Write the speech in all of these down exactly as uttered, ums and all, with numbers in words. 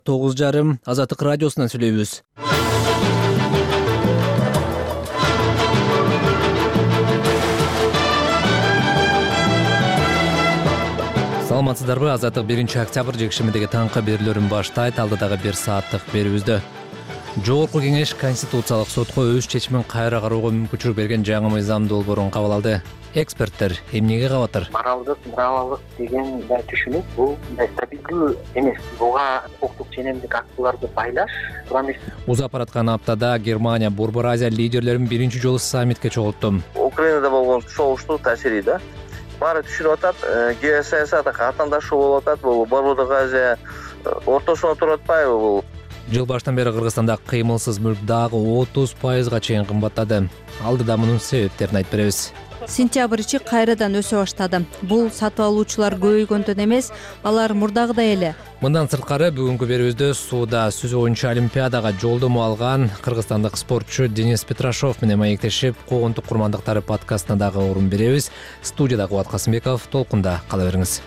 тогуз жарым Азаттык радиосунан сүйлөйбүз. Саламатсыздарбы? Азаттык биринчи октябрь жекшемидеги таңкы берүүлөрүн баштайт. Алдыдагы бир сааттык берүүбүздө Жогорку Кеңеш Конституциялык сотко өз чечимин кайра кароого мүмкүнчүлүк берген жаңы мыйзам долбоорун кабыл алды. Эксперттер эмнеге кабатыр? Моралдык, моралдык деген түшүнүк бул стабилдүү эмес. Буга укуктук ченемдик актыларды байлаш туура эмес. Узап бараткан аптада Германия Борбор Азия лидерлерин биринчи жолу саммитке чогултту. Украинада болгон согуштун таасири да баары түшүнүп атат. Геосаясат катандашуу болуп атат. Бул Борбордук Азия ортосуна туруп атпайбы бул? Жыл баштан бери Кыргызстанда кыймылсыз мүлк дагы отуз пайызга чейин кымбаттады. Алдыда мунун себептерин айтып беребиз. Сентябрь ичи кайрадан өсө баштады. Бул сатып алуучулар көбөйгөндөн эмес, алар мурдагыдай эле. Мындан сырткары бүгүнкү берүүбүздө сууда сүзүү боюнча Олимпиадага жолдомо алган кыргызстандык спортчу Денис Петрашов менен маектешип, Когонтук курмандыктары подкастына дагы орун беребиз. Студияда Кубат Касымбеков, толкунда кала бериңиз.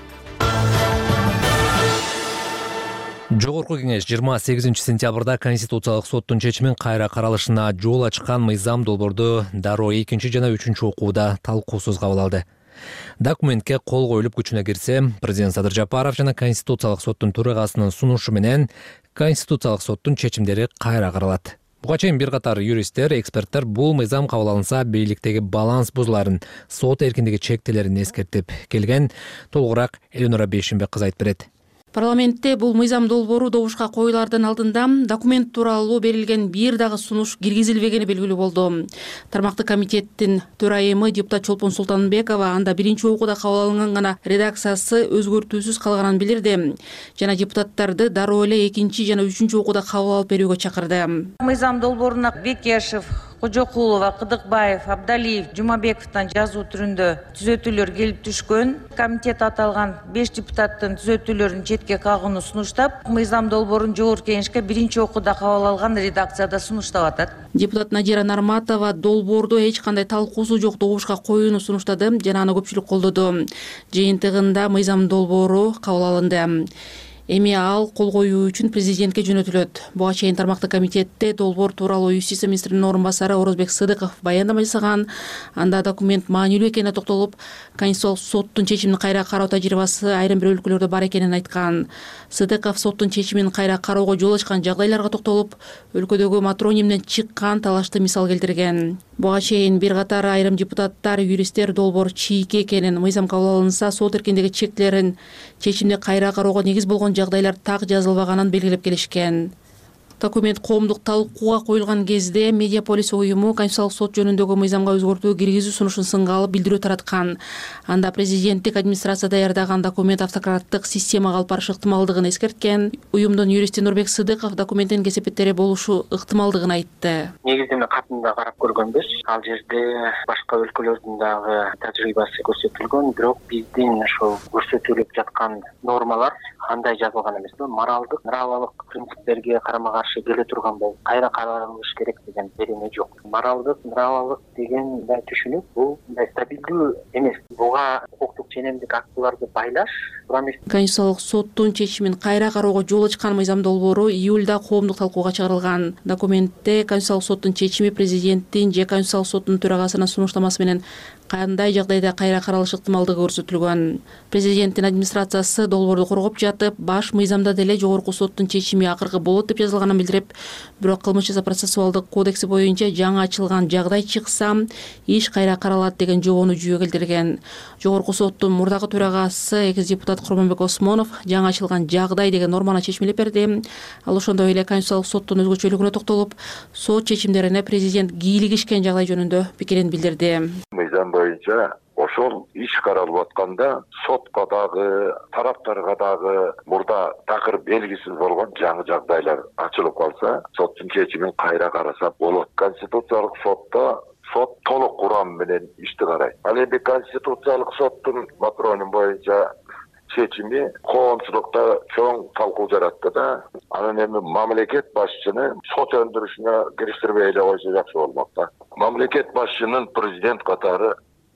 Жогорку Кеңеш жыйырма сегизинчи сентябрда Конституциялык соттун чечимин кайра каралышына жол ачкан мыйзам долбоорду дароо экинчи жана үчүнчү окууда талкуусуз кабыл алды. Документке кол коюлуп күчүнө кирсе, президент Садыр Жапаров жана Конституциялык соттун төрагасынын сунушу менен Конституциялык соттун чечимдери кайра каралат. Буга чейин бир катар юристтер, эксперттер бул мыйзам кабыл алынса бийликтеги баланс бузуларын, сот эркиндиги чектелерин эскертип келген. Толугураак Элинора Бейшимбек кызы айтып берет. Парламентте бул мыйзам долбоору добушка коюлардан алдында документ тууралуу берилген бир дагы сунуш киргизилбегени белгилүү болду. Тармактык комитеттин төрайымы депутат Чолпон Султанбекова анда биринчи окууда кабыл алынган гана редакциясы өзгөртүүсүз калганын билдирди жана депутаттарды дароо эле экинчи жана үчүнчү окууда кабыл алып берүүгө чакырды. Мыйзам долбооруна Бекешев, Кожокулова, Кыдыкбаев, Абдалиев, Жумабековдон жазуу түрүндө түзөтүүлөр келип түшкөн. Комитет аталган беш депутаттын түзөтүүлөрүн четке кагууну сунуштап, мыйзам долбоорун Жогорку Кеңешке биринчи окууда кабыл алган редакцияда сунуштап атат. Депутат Надира Нарматова долбоорду эч кандай талкуусу жок добушка коюуну сунуштады жана аны көпчүлүк колдоду. Жыйынтыгында мыйзам долбоору кабыл алынды. Эми ал кол коюу үчүн президентке жөнөтүлөт. Буга чейин тармактык комитетте долбоор тууралуу юстиция министринин орун басары Орозбек Сыдыков баяндама жасаган. Анда документ маанилүү экенине токтолуп, Конституциялык соттун чечимин кайра кароо тажрыйбасы айрым бир өлкөлөрдө бар экенин айткан. Сыдыков соттун чечимин кайра кароого жол ачкан жагдайларга токтолуп, өлкөдөгү матронимден чыккан талашты мисал келтирген. Буга чейин бир катар айрым депутаттар, юристтер долбоор чийки экенин, мыйзам кабыл алынса сот эркиндиги чектелерин чечимди кайра кароого негиз болгон жагдайлар так жазылбаганын белгилеп келишкен. Документ коомдук талкууга коюлган кезде Медиаполис уюму Конституциялык сот жөнүндөгү мыйзамга өзгөртүү киргизүү сунушун сынга алып билдирүү тараткан. Анда президенттик администрация даярдаган документ автократтык системага алып барышы ыктымалдыгын эскерткен. Уюмдун юристи Нурбек Сыдыков документтин кесепеттери болушу ыктымалдыгын айтты. Негизинен катында карап көргөнбүз. Ал жерде башка өлкөлөрдүн дагы тажрыйбасы көрсөтүлгөн, бирок биздин ошол көрсөтүлүп жаткан нормалар андай жазылган эмес. Моралдык, моралдык принциптерге карама каршы келе турган болуп, кайра каралыш керек деген береме жок. Моралдык, моралдык деген түшүнүк бул стабилдүү эмес. Буга укуктук ченемдик актыларды байлаш туура эмес. Конституциялык соттун чечимин кайра кароого жол ачкан мыйзам долбоору июлда коомдук талкууга чыгарылган. Документте Конституциялык соттун чечими президенттин же Конституциялык соттун төрагасынын сунуштамасы менен кандай жагдайда кайра каралыш ыктымалдыгы көрсөтүлгөн. Президенттин администрациясы долбоорду коргоп жатып, баш мыйзамда деле Жогорку соттун чечими акыркы болот деп жазылганын билдирип, бирок кылмыш жаза процессуалдык кодекси боюнча жаңы ачылган жагдай чыкса, иш кайра каралат деген жобону жүйө келтирген. Жогорку соттун мурдагы төрагасы экс депутат Курманбек Осмонов жаңы ачылган жагдай деген норманы чечмелеп берди. Ал ошондой эле Конституциялык соттун өзгөчөлүгүнө токтолуп, сот чечимдерине президент кийлигишкен жагдай жөнүндө пикирин билдирди. Мыйзам боюнча ошол иш каралып атканда сотко дагы, тараптарга дагы мурда такыр белгисиз болгон жаңы жагдайлар ачылып калса, соттун чечимин кайра караса болот. Конституциялык сотто сот толук курам менен ишти карайт. Ал эми Конституциялык соттун матроним боюнча чечими коомчулукта чоң талкуу жаратты да. Анан эми мамлекет башчыны сот өндүрүшүнө кириштирбей эле койсо жакшы болмок да. Мамлекет башчынын президент катары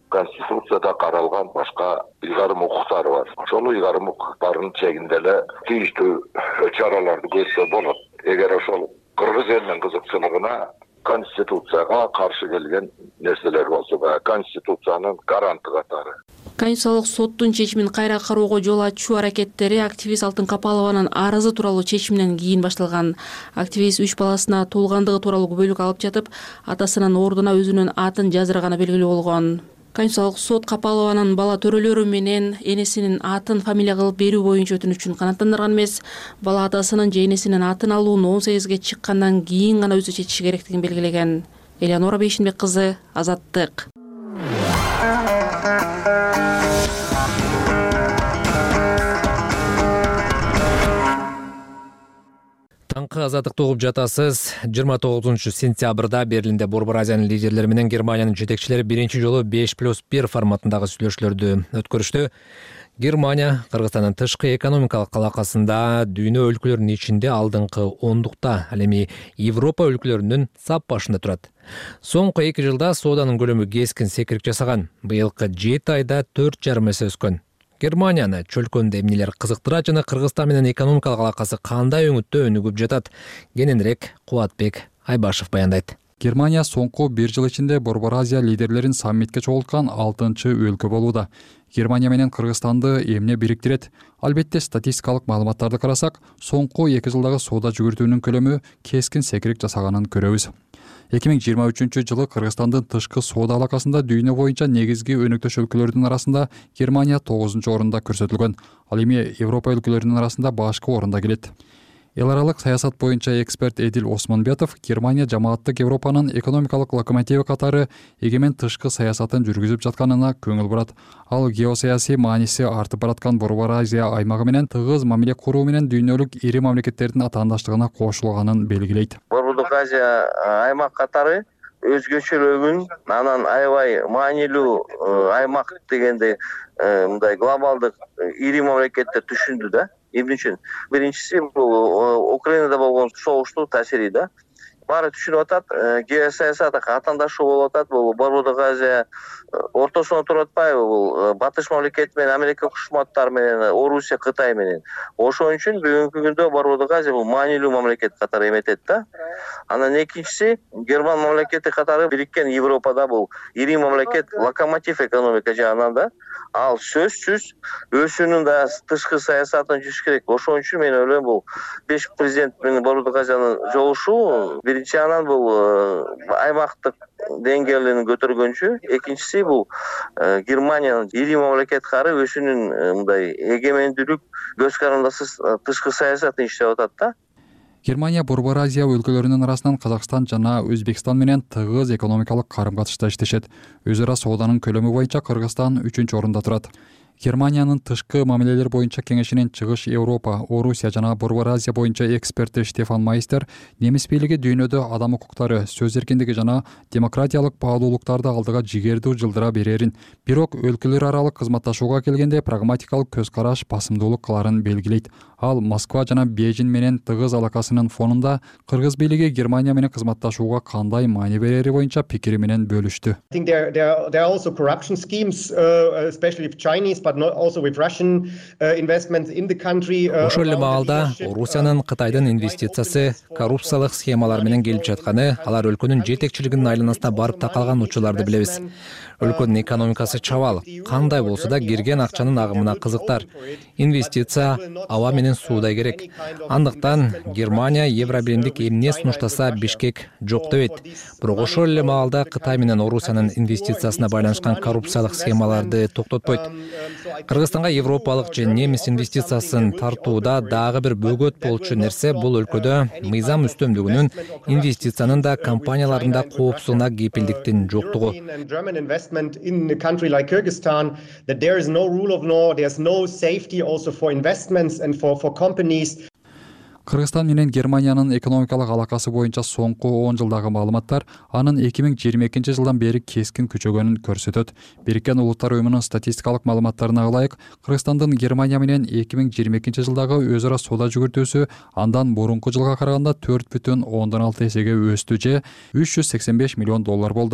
Конституцияда каралган башка ыйгарым укуктары бар. Ошол ыйгарым укуктардын чегинде эле тийиштүү чараларды көрсө болот. Эгер ошол кыргыз элинин кызыкчылыгына Конституцияга каршы келген нерселер болсо, Конституциянын гаранты катары. Конституциялык соттун чечимин кайра кароого жол ачуу аракеттери активист Алтын Капалованын арызы тууралуу чечиминен кийин башталган. Активист үч баласына туулгандыгы тууралуу күбөлүк алып жатып, атасынын ордуна өзүнүн атын жаздырганы белгилүү болгон. Конституциялык сот Капалованын бала төрөлөрү менен энесинин атын фамилия кылып берүү боюнча өтүнүчүн канааттандырган эмес, бала атасынын же энесинин атын алууну он сегизге чыккандан кийин гана өзү чечиши керектигин белгилеген. Элеонора Бейшинбек кызы, Азаттык. Таңкы Азаттыкты угуп жатасыз. жыйырма тогузунчу сентябрда Берлинде Борбор Азиянын лидерлери менен Германиянын жетекчилери биринчи жолу беш плюс бир форматындагы сүйлөшүүлөрдү өткөрүштү. Германия Кыргызстандын тышкы экономикалык алакасында дүйнө өлкөлөрүнүн ичинде алдыңкы ондукта, ал эми Европа өлкөлөрүнүн сап башында турат. Соңку эки жылда сооданын көлөмү кескин секирип жасаган. Быйылкы жети айда төрт жарым эсе өскөн. Германияны чөлкөндө эмнелер кызыктырат жана Кыргызстан менен экономикалык алакасы кандай өңүттө өнүгүп жатат? Кененирээк Кубатбек Айбашев баяндайт. Германия соңку бир жыл ичинде Борбор Азия лидерлерин саммитке чогулткан алтынчы өлкө болууда. Германия менен Кыргызстанды эмне бириктирет? Албетте статистикалык маалыматтарды карасак, соңку эки жылдагы соода жүгүртүүнүн көлөмү кескин секирип жасаганын көрөбүз. эки миң жыйырма үчүнчү жылы Кыргызстандын тышкы соода алакасында дүйнө боюнча негизги өнөктөш өлкөлөрдүн арасында Германия тогузунчу орунда көрсөтүлгөн. Ал эми Европа өлкөлөрүнүн арасында башкы орунда келет. Эл аралык саясат боюнча эксперт Эдил Осмонбетов Германия жамааттык Европанын экономикалык локомотиви катары эгемен тышкы саясатын жүргүзүп жатканына көңүл бурат. Ал геосаясий мааниси артып бараткан Борбор Азия аймагы менен тыгыз мамиле куруу менен дүйнөлүк ири мамлекеттердин атаандаштыгына кошулганын белгилейт. Борбордук Азия аймак катары өзгөчөлүгүн, анан аябай маанилүү аймак дегенде мындай глобалдык ири мамлекеттер түшүндү да. Эмне үчүн? Биринчиси бул Украинада болгон согуштун таасири да. Баары түшүнүп атат, геосаясатка катаандашуу болуп атат. Бул Борбордук Азия ортосунда туруп атпайбы? Бул Батыш мамлекет менен Америка Коңшу Штаттары менен, Орусия, Кытай менен. Ошон үчүн бүгүнкү күндө Борбордук Азия бул маанилүү мамлекет катары эметет да. Анан экинчиси Герман мамлекети катары бириккен Европада бул ири мамлекет, локомотив экономика жагынан да. Ал сөзсүз өзүнүн да тышкы саясатын жүрүш керек. Ошон үчүн мен ойлойм бул беш президент менен Борбордук Азиянын жолугушуу биринчи анан бул аймактык деңгээлин көтөргөнчү, экинчиси бул Германиянын ири мамлекет катары өзүнүн мындай эгемендүүлүк көз карандысыз тышкы саясатын иштеп атат да. Германия Борбор Азия өлкөлөрүнүн арасынан Казакстан жана Өзбекстан менен тыгыз экономикалык карым-катышта иштешет. Өз ара сооданын көлөмү боюнча Кыргызстан үчүнчү орунда турат. Германиянын тышкы мамилелер боюнча кеңешинин Чыгыш Европа, Орусия жана Борбор Азия боюнча эксперти Штефан Майстер немис бийлиги дүйнөдө адам укуктары, сөз эркиндиги жана демократиялык баалуулуктарды алдыга жигердүү жылдыра берерин, бирок өлкөлөр аралык кызматташууга келгенде прагматикалык көз караш басымдуулук кыларын белгилейт. Ал Москва жана Бейжин менен тыгыз алакасынын фонунда Кыргыз бийлиги Германия менен кызматташууга кандай маани берери боюнча пикири менен бөлүштү. Ошол эле маалда Орусиянын Кытайдын инвестициясы коррупциялык схемалар менен келип жатканы, алар өлкөнүн жетекчилигинин айланасына барып такалган учурларды билебиз. Өлкөнүн экономикасы чабал, кандай болсо да кирген акчанын агымына кызыктар. Инвестиция аба менен суудай керек. Андыктан Германия Евробиримдик эмне сунуштаса Бишкек жок дебейт. Бирок ошол эле маалда Кытай менен Орусиянын инвестициясына байланышкан коррупциялык схемаларды токтотпойт. Кыргызстанга европалык же немис инвестициясын тартууда дагы бир бөгөт болчу нерсе бул өлкөдө мыйзам үстөмдүгүнүн, инвестициянын да компаниялардын да коопсуздугуна кепилдиктин жоктугу. In a country like Kyrgyzstan, that there is no rule of law, there's no safety also for investments and for for companies. Кыргызстан менен Германиянын экономикалык алакасы боюнча соңку он жылдагы маалыматтар анын эки миң жыйырма экинчи жылдан бери кескин күчөгөнүн көрсөтөт. Бириккен Улуттар уюмунун статистикалык маалыматтарына ылайык, Кыргызстандын Германия менен эки миң жыйырма экинчи жылдагы өз ара соода жүгүртүүсү андан мурунку жылга караганда төрт бүтүн ондон алты эсеге өстү же үч жүз сексен беш миллион доллар болду.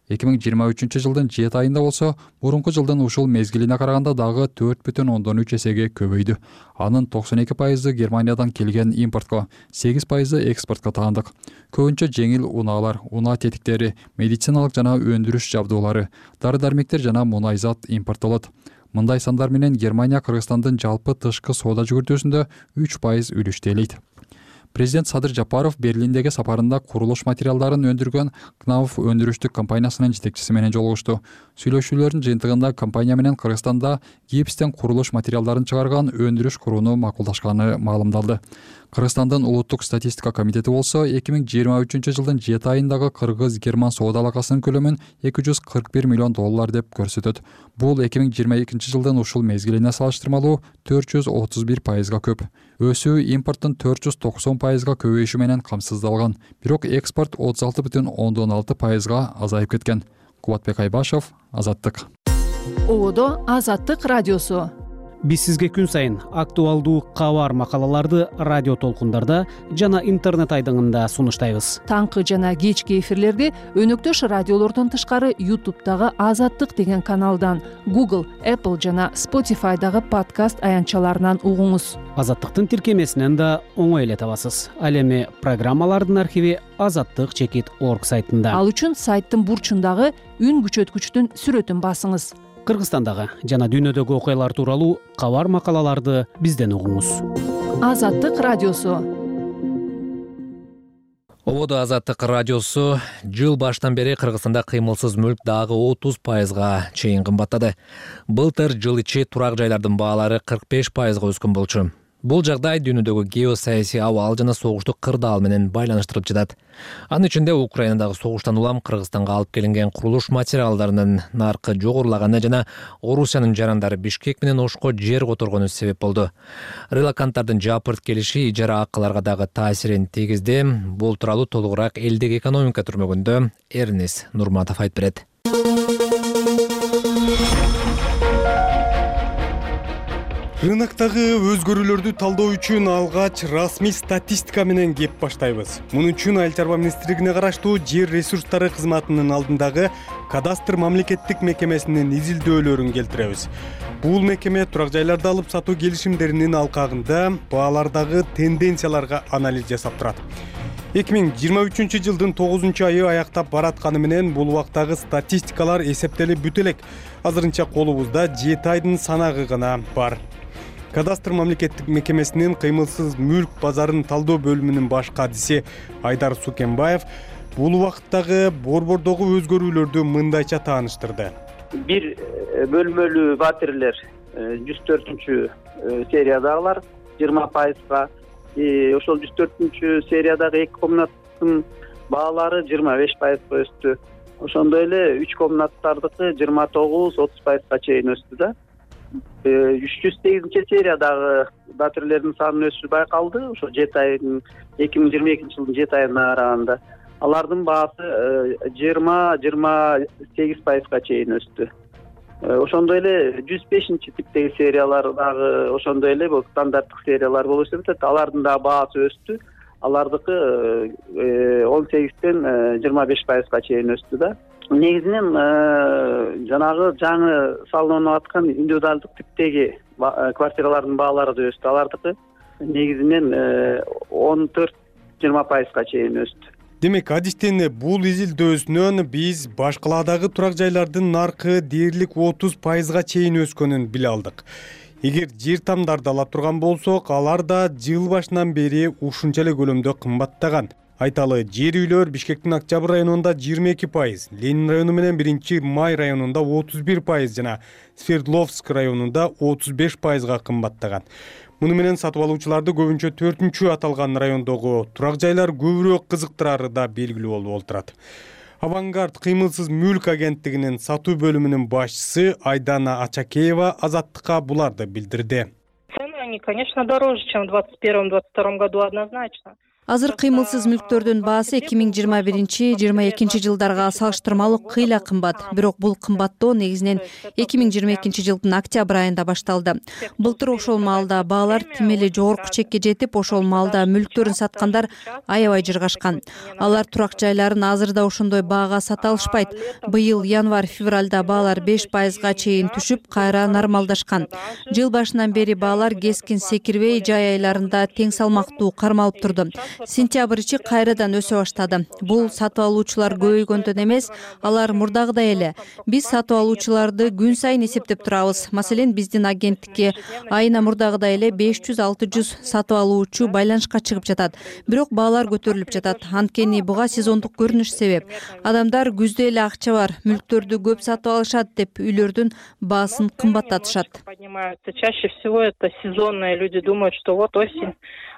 эки миң жыйырма үчүнчү жылдын жети айында болсо мурунку жылдын ушул мезгилине караганда дагы төрт бүтүн ондон үч эсеге көбөйдү. Анын токсон эки пайызы Германиядан келген импортко, сегиз пайызы экспортко таандык. Көбүнчө жеңил унаалар, унаа тетиктери, медициналык жана өндүрүш жабдуулары, дары-дармектер жана мунай зат импорттолот. Мындай сандар менен Германия Кыргызстандын жалпы тышкы соода жүгүртүүсүндө үч пайыз үлүштү ээлейт. Президент Садыр Жапаров Берлиндеги сапарында курулуш материалдарын өндүргөн Кнауф өндүрүштүк компаниясынын жетекчиси менен жолугушту. Сүйлөшүүлөрдүн жыйынтыгында компания менен Кыргызстанда гипстен курулуш материалдарын чыгарган өндүрүш курууну макулдашканы маалымдалды. Кыргызстандын улуттук статистика комитети болсо эки миң жыйырма үчүнчү жылдын жети айындагы кыргыз-герман соода алакасынын көлөмүн эки жүз кырк бир миллион доллар деп көрсөтөт. Бул эки миң жыйырма экинчи жылдын ушул мезгилине салыштырмалуу төрт жүз отуз бир пайызга көп. Өсүү импорттун төрт жүз токсон пайызга көбөйүшү менен камсыздалган, бирок экспорт отуз алты бүтүн ондон алты пайызга азайып кеткен. Кубатбек Айбашев, Азаттык. Ободо Азаттык радиосу. Биз сизге күн сайын актуалдуу кабар макалаларды радио толкундарда жана интернет айдыңында сунуштайбыз. Таңкы жана кечки эфирлерди өнөктөш радиолордон тышкары ютубтагы Азаттык деген каналдан, Google, Apple жана Spotify'дагы подкаст аянтчаларынан угуңуз. Азаттыктын тиркемесинен да оңой эле табасыз. Ал эми программалардын архиви азаттык чекит орг сайтында. Ал үчүн сайттын бурчундагы үн күчөткүчтүн сүрөтүн басыңыз. Кыргызстандагы жана дүйнөдөгү окуялар тууралуу кабар макалаларды бизден угуңуз. Азаттык радиосу. Ободо Азаттык радиосу. Жыл баштан бери Кыргызстанда кыймылсыз мүлк дагы отуз пайызга чейин кымбаттады. Былтыр жыл ичи турак жайлардын баалары кырк беш пайызга өскөн болчу. Бул жагдай дүйнөдөгү геосаясий абал жана согуштук кырдаал менен байланыштырылып жатат. Анын ичинде Украинадагы согуштан улам Кыргызстанга алып келинген курулуш материалдарынын наркы жогорулаганы жана Орусиянын жарандары Бишкек менен Ошко жер которгону себеп болду. Релаканттардын жапырт келиши ижара акыларга дагы таасирин тийгизди. Бул тууралуу толугураак элдик экономика түрмөгүндө Эрнис Нурматов айтып берет. Рыноктагы өзгөрүүлөрдү талдоо үчүн алгач расмий статистика менен кеп баштайбыз. Муну үчүн Айыл чарба министрлигине караштуу жер ресурстары кызматынын алдындагы кадастр мамлекеттик мекемесинин изилдөөлөрүн келтиребиз. Бул мекеме турак жайларды алып сатуу келишимдеринин алкагында баалардагы тенденцияларга анализ жасап турат. эки миң жыйырма үчүнчү жылдын тогузунчу айы аяктап баратканы менен бул убактагы статистикалар эсептелип бүтө элек. Азырынча колубузда жети айдын санагы гана бар. Кадастр мамлекеттик мекемесинин кыймылсыз мүлк базарын талдоо бөлүмүнүн баш кадиси Айдар Сукенбаев бул убакыттагы борбордогу өзгөрүүлөрдү мындайча тааныштырды. Бир бөлмөлүү батирлер жүз төртүнчү сериядагылар жыйырма пайызга, ошол жүз төртүнчү сериядагы эки комнаттын баалары жыйырма беш пайызга өстү. Ошондой эле үч комнаттардыкы жыйырма тогуз отуз пайызга чейин өстү да. үч жүз сегизинчи сериядагы батирлердин санынын өсүшү байкалды. Ошо жети айдын эки миң жыйырма экинчи жылдын жети айына караганда алардын баасы жыйырма жыйырма сегиз пайызга чейин өстү. Ошондой эле жүз бешинчи типтеги сериялар дагы ошондой эле бул стандарттык сериялар болуп эсептелет. Алардын дагы баасы өстү. Алардыкы он сегизден жыйырма беш пайызга чейин өстү да. Негизинен жанагы жаңы салынып аткан индивидуалдык типтеги квартиралардын баалары да өстү. Алардыкы негизинен он төрт жыйырма пайызга чейин өстү. Демек, адистен бул изилдөөсүнөн биз башкаладагы турак жайлардын наркы дээрлик отуз пайызга чейин өскөнүн биле алдык. Эгер жер тамдарды ала турган болсок, алар да жыл башынан бери ушунча эле көлөмдө кымбаттаган. Айталы, жер үйлөр Бишкектин Октябрь районунда жыйырма эки пайыз, Ленин району менен биринчи май районунда отуз бир пайыз жана Свердловск районунда отуз беш пайызга кымбаттаган. Муну менен сатып алуучуларды көбүнчө төртүнчү аталган райондогу турак жайлар көбүрөөк кызыктырары да белгилүү болуп олтурат. Авангард кыймылсыз мүлк агенттигинин сатуу бөлүмүнүн башчысы Айдана Ачакеева Азаттыкка буларды билдирди. Цены, они, конечно, дороже, чем в двадцать первом — двадцать втором году, однозначно. Азыр кыймылсыз мүлктөрдүн баасы эки миң жыйырма биринчи жыйырма экинчи жылдарга салыштырмалуу кыйла кымбат. Бирок бул кымбаттоо негизинен эки миң жыйырма экинчи жылдын октябрь айында башталды. Былтыр ошол маалда баалар тим эле жогорку чекке жетип, ошол маалда мүлктөрүн саткандар аябай жыргашкан. Алар турак жайларын азырда ошондой баага сата алышпайт. Быйыл январь-февралда баалар беш пайызга чейин түшүп, кайра нормалдашкан. Жыл башынан бери баалар кескин секирбей, жай айларында тең салмактуу кармалып турду. Сентябрь ичи кайрадан өсө баштады. Бул сатып алуучулар көбөйгөндөн эмес, алар мурдагыдай эле. Биз сатып алуучуларды күн сайын эсептеп турабыз. Маселен, биздин агенттикке айына мурдагыдай эле беш жүз алты жүз сатып алуучу байланышка чыгып жатат. Бирок баалар көтөрүлүп жатат. Анткени буга сезондук көрүнүш себеп. Адамдар күздө эле акча бар, мүлктөрдү көп сатып алышат деп үйлөрдүн баасын кымбаттатышат. Чаще всего это сезонные люди думают, что вот осень,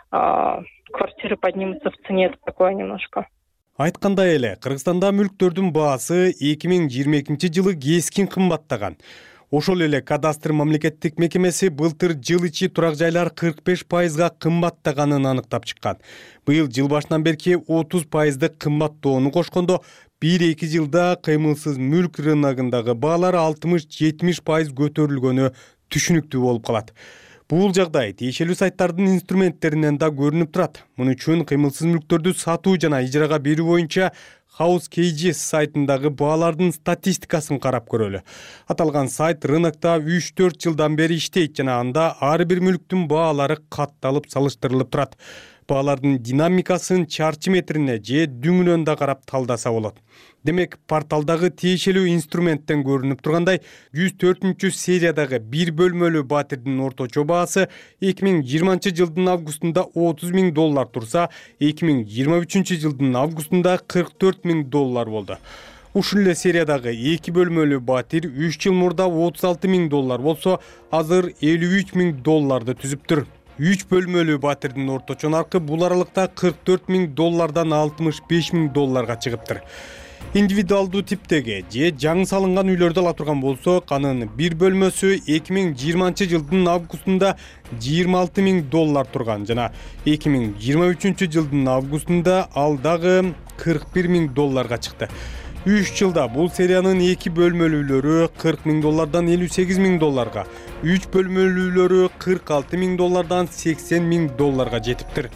квартиры поднимутся в цене, это такое немножко. Айткандай эле, Кыргызстанда мүлктөрдүн баасы эки миң жыйырма экинчи жылы кескин кымбаттаган. Ошол эле кадастр мамлекеттик мекемеси былтыр жыл ичи турак жайлар кырк беш пайызга кымбаттаганын аныктап чыккан. Быйыл жыл башынан берки отуз пайыздык кымбаттоону кошкондо бир-эки жылда кыймылсыз мүлк рыногундагы баалар алтымыш жетимиш пайыз көтөрүлгөнү түшүнүктүү болуп калат. Бул жагдай тиешелүү сайттардын инструменттеринен да көрүнүп турат. Муну үчүн кыймылсыз мүлктөрдү сатуу жана ижарага берүү боюнча House кей джи эс сайтындагы баалардын статистикасын карап көрөлү. Аталган сайт рынокто үч төрт жылдан бери иштейт жана анда ар бир мүлктүн баалары катталып салыштырылып турат. Баалардын динамикасын чарчы метрине же дүңүнөн да карап талдаса болот. Демек, порталдагы тиешелүү инструменттен көрүнүп тургандай, жүз төртүнчү сериядагы бир бөлмөлүү батирдин орточо баасы эки миң жыйырманчы жылдын августунда отуз миң доллар турса, эки миң жыйырма үчүнчү жылдын августунда кырк төрт миң доллар болду. Ушул эле сериядагы эки бөлмөлүү батир үч жыл мурда отуз алты миң доллар болсо, азыр элүү үч миң долларды түзүптүр. үч бөлмөлүү батирдин орточо наркы бул аралыкта кырк төрт миң доллардан алтымыш беш миң долларга чыгыптыр. Индивидуалдуу типтеги же жаңы салынган үйлөрдү ала турган болсок, анын бир бөлмөсү эки миң жыйырманчы жылдын августунда жыйырма алты миң доллар турган жана эки миң жыйырма үчүнчү жылдын августунда ал дагы кырк бир миң долларга чыкты. үч жылда бул сериянын эки бөлмөлүүлөрү кырк миң доллардан элүү сегиз миң долларга, үч бөлмөлүүлөрү кырк алты миң доллардан сексен миң долларга жетиптир.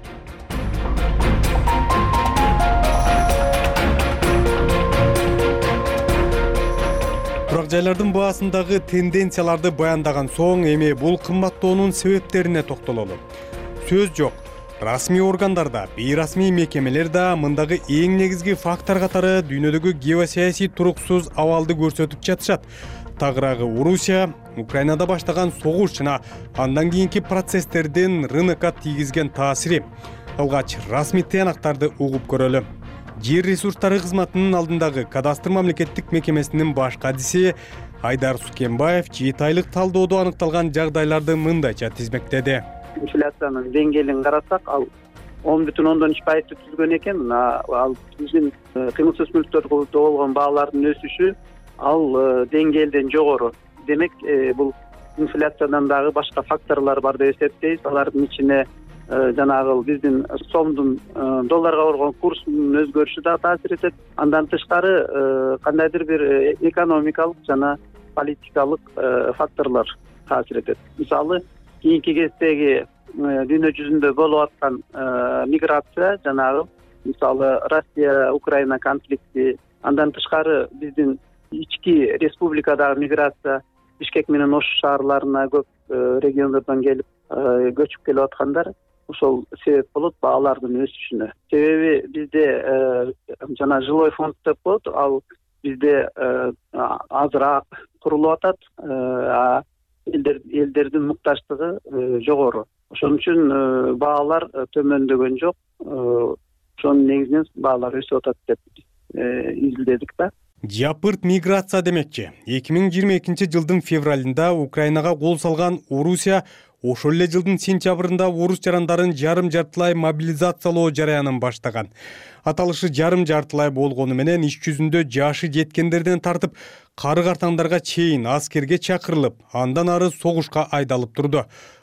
Турак жайлардын баасындагы тенденцияларды баяндаган соң, эми бул кымбаттоонун себептерине токтололу. Сөз жок. Расмий органдарда, бейрасмий мекемелер да мындагы эң негизги фактор катары дүйнөдөгү геосаясий туруксуз абалды көрсөтүп жатышат. Тагыраагы Орусия, Украинада баштаган согуш жана андан кийинки процесстердин рынокко тийгизген таасири. Алгач расмий тыянактарды угуп көрөлү. Жер ресурстары кызматынын алдындагы кадастр мамлекеттик мекемесинин баш кадиси Айдар Сукенбаев жети айлык талдоодо аныкталган жагдайларды мындайча тизмектеди. Инфляциянын деңгээлин карасак, ал он бүтүн ондон үч пайызды түзгөн экен. Ал биздин кыймылсыз мүлктөргө болгон баалардын өсүшү ал деңгээлден жогору. Демек, бул инфляциядан дагы башка факторлор бар деп эсептейбиз. Алардын ичине жанагы биздин сомдун долларга болгон курсунун өзгөрүшү да таасир этет. Андан тышкары кандайдыр бир экономикалык жана политикалык факторлор таасир этет. Мисалы, кийинки кездеги дүйнө жүзүндө болуп аткан миграция, жанагы мисалы Россия Украина конфликти, андан тышкары биздин ички республикадагы миграция, Бишкек менен Ош шаарларына көп региондордон келип көчүп келип аткандар, ошол себеп болот баалардын өсүшүнө. Себеби бизде жана жилой фонд деп коет, ал бизде азыраак курулуп атат, элдердин муктаждыгы жогору. Ошон үчүн баалар төмөндөгөн жок. Ошонун негизинен баалар өсүп атат деп изилдедик да. Жапырт миграция демекчи. эки миң жыйырма экинчи жылдын февралында Украинага кол салган Орусия ошол эле жылдын сентябрында орус жарандарын жарым жартылай мобилизациялоо жараянын баштаган. Аталышы жарым жартылай болгону менен иш жүзүндө жашы жеткендерден тартып кары картаңдарга чейин аскерге чакырылып, андан ары согушка айдалып турду.